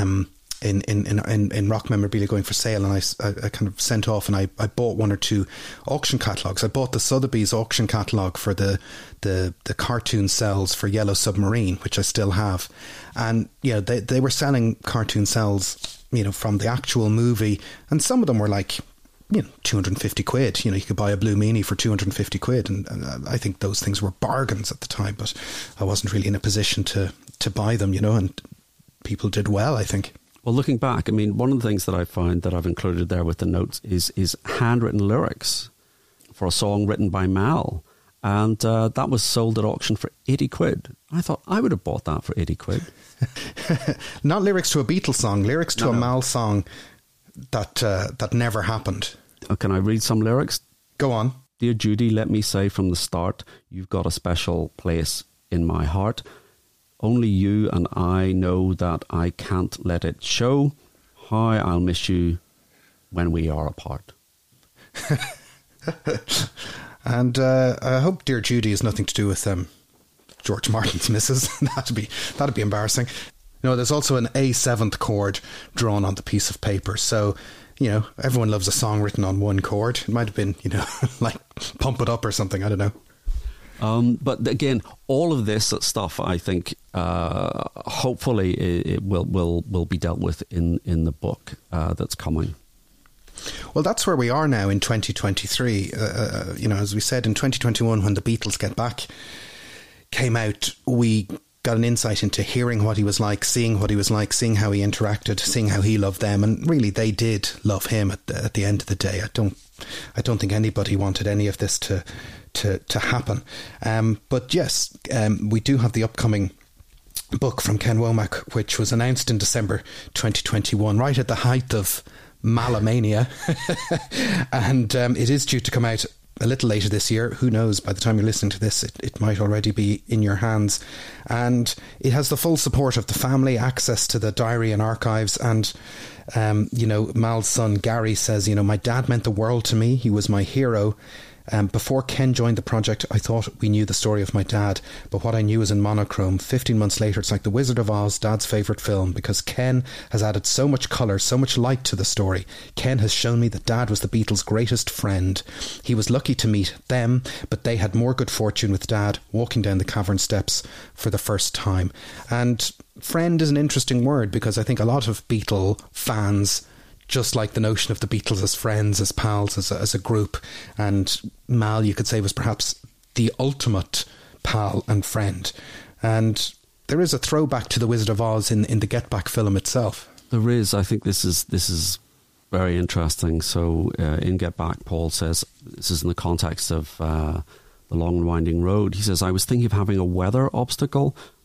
in rock memorabilia going for sale, and I kind of sent off and I bought 1 or 2 auction catalogues. I bought the Sotheby's auction catalogue for the cartoon cells for Yellow Submarine, which I still have, and they were selling cartoon cells from the actual movie, and some of them were like 250 quid. You could buy a Blue Meanie for 250 quid, and I think those things were bargains at the time, but I wasn't really in a position to buy them, and people did well, I think. Well, looking back, I mean, one of the things that I found that I've included there with the notes is handwritten lyrics for a song written by Mal, and that was sold at auction for 80 quid. I thought I would have bought that for 80 quid. Not lyrics to a Beatles song, lyrics to a Mal song that never happened. Can I read some lyrics? Go on. Dear Judy, let me say from the start, you've got a special place in my heart. Only you and I know that I can't let it show how I'll miss you when we are apart. And I hope Dear Judy has nothing to do with George Martin's missus. That'd be embarrassing. There's also an A7th chord drawn on the piece of paper. So, everyone loves a song written on one chord. It might have been, like Pump It Up or something. I don't know. But again, all of this stuff, I think, hopefully it will be dealt with in the book that's coming. Well, that's where we are now in 2023. As we said, in 2021, when the Beatles Get Back came out, we got an insight into hearing what he was like, seeing what he was like, seeing how he interacted, seeing how he loved them, and really they did love him at the end of the day. I don't think anybody wanted any of this to happen. But yes, we do have the upcoming book from Ken Womack, which was announced in December 2021, right at the height of Malomania, and it is due to come out a little later this year. Who knows, by the time you're listening to this, it might already be in your hands. And it has the full support of the family, access to the diary and archives. And, Mal's son Gary says, my dad meant the world to me. He was my hero. Before Ken joined the project, I thought we knew the story of my dad, but what I knew was in monochrome. 15 months later, it's like The Wizard of Oz, Dad's favourite film, because Ken has added so much colour, so much light to the story. Ken has shown me that Dad was the Beatles' greatest friend. He was lucky to meet them, but they had more good fortune with Dad walking down the cavern steps for the first time. And friend is an interesting word, because I think a lot of Beatle fans just like the notion of the Beatles as friends, as pals, as a group. And Mal, you could say, was perhaps the ultimate pal and friend. And there is a throwback to The Wizard of Oz in the Get Back film itself. There is. I think this is very interesting. So in Get Back, Paul says, this is in the context of The Long and Winding Road. He says, I was thinking of having a weather obstacle.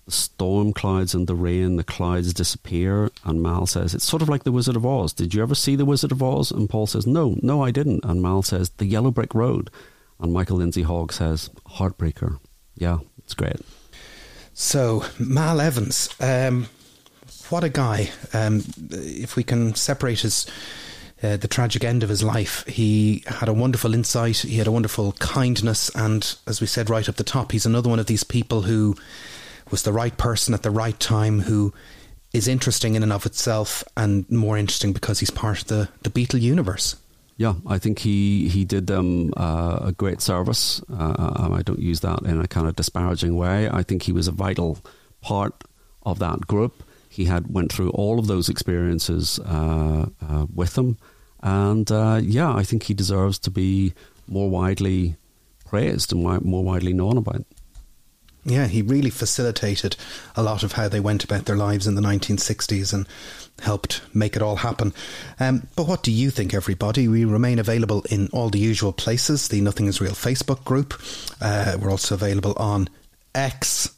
the storm clouds and the rain, the clouds disappear, and Mal says, it's sort of like The Wizard of Oz. Did you ever see The Wizard of Oz? And Paul says, no, I didn't. And Mal says, the yellow brick road. And Michael Lindsay Hogg says, heartbreaker. Yeah, it's great. So, Mal Evans, what a guy. If we can separate the tragic end of his life, he had a wonderful insight, he had a wonderful kindness, and as we said right up the top, he's another one of these people who was the right person at the right time, who is interesting in and of itself, and more interesting because he's part of the Beatle universe. Yeah, I think he did them a great service. I don't use that in a kind of disparaging way. I think he was a vital part of that group. He went through all of those experiences with them. And I think he deserves to be more widely praised and more widely known about. Yeah, he really facilitated a lot of how they went about their lives in the 1960s and helped make it all happen. But what do you think, everybody? We remain available in all the usual places. The Nothing Is Real Facebook group. We're also available on X.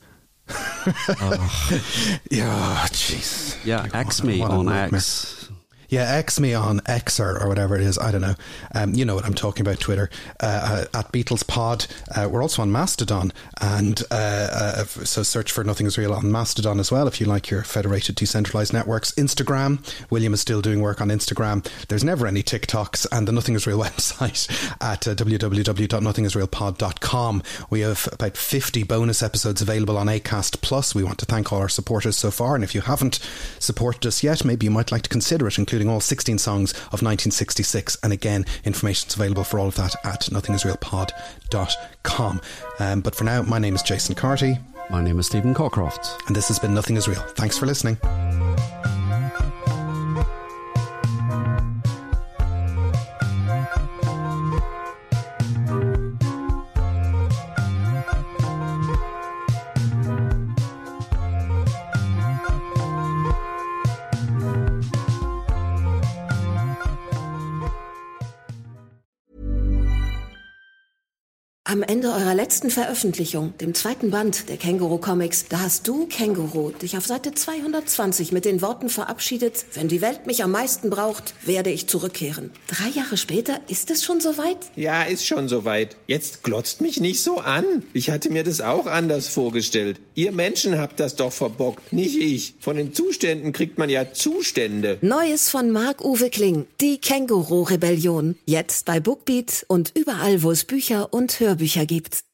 Yeah, jeez. Yeah, X me on X. Yeah, X me on X or whatever it is. I don't know. You know what I'm talking about, Twitter. At Beatles Pod. We're also on Mastodon. And so search for Nothing Is Real on Mastodon as well if you like your federated decentralised networks. Instagram. William is still doing work on Instagram. There's never any TikToks. And the Nothing Is Real website at www.nothingisrealpod.com. We have about 50 bonus episodes available on Acast Plus. We want to thank all our supporters so far. And if you haven't supported us yet, maybe you might like to consider it, including all 16 songs of 1966. And again, information's available for all of that at nothingisrealpod.com. But for now, my name is Jason Carty. My name is Stephen Cockcroft. And this has been Nothing Is Real. Thanks for listening. Am Ende eurer letzten Veröffentlichung, dem zweiten Band der Känguru-Comics, da hast du, Känguru, dich auf Seite 220 mit den Worten verabschiedet, wenn die Welt mich am meisten braucht, werde ich zurückkehren. 3 Jahre später, ist es schon soweit? Ja, ist schon soweit. Jetzt glotzt mich nicht so an. Ich hatte mir das auch anders vorgestellt. Ihr Menschen habt das doch verbockt, nicht ich. Von den Zuständen kriegt man ja Zustände. Neues von Marc-Uwe Kling, die Känguru-Rebellion. Jetzt bei Bookbeat und überall, wo es Bücher und Hörbücher gibt.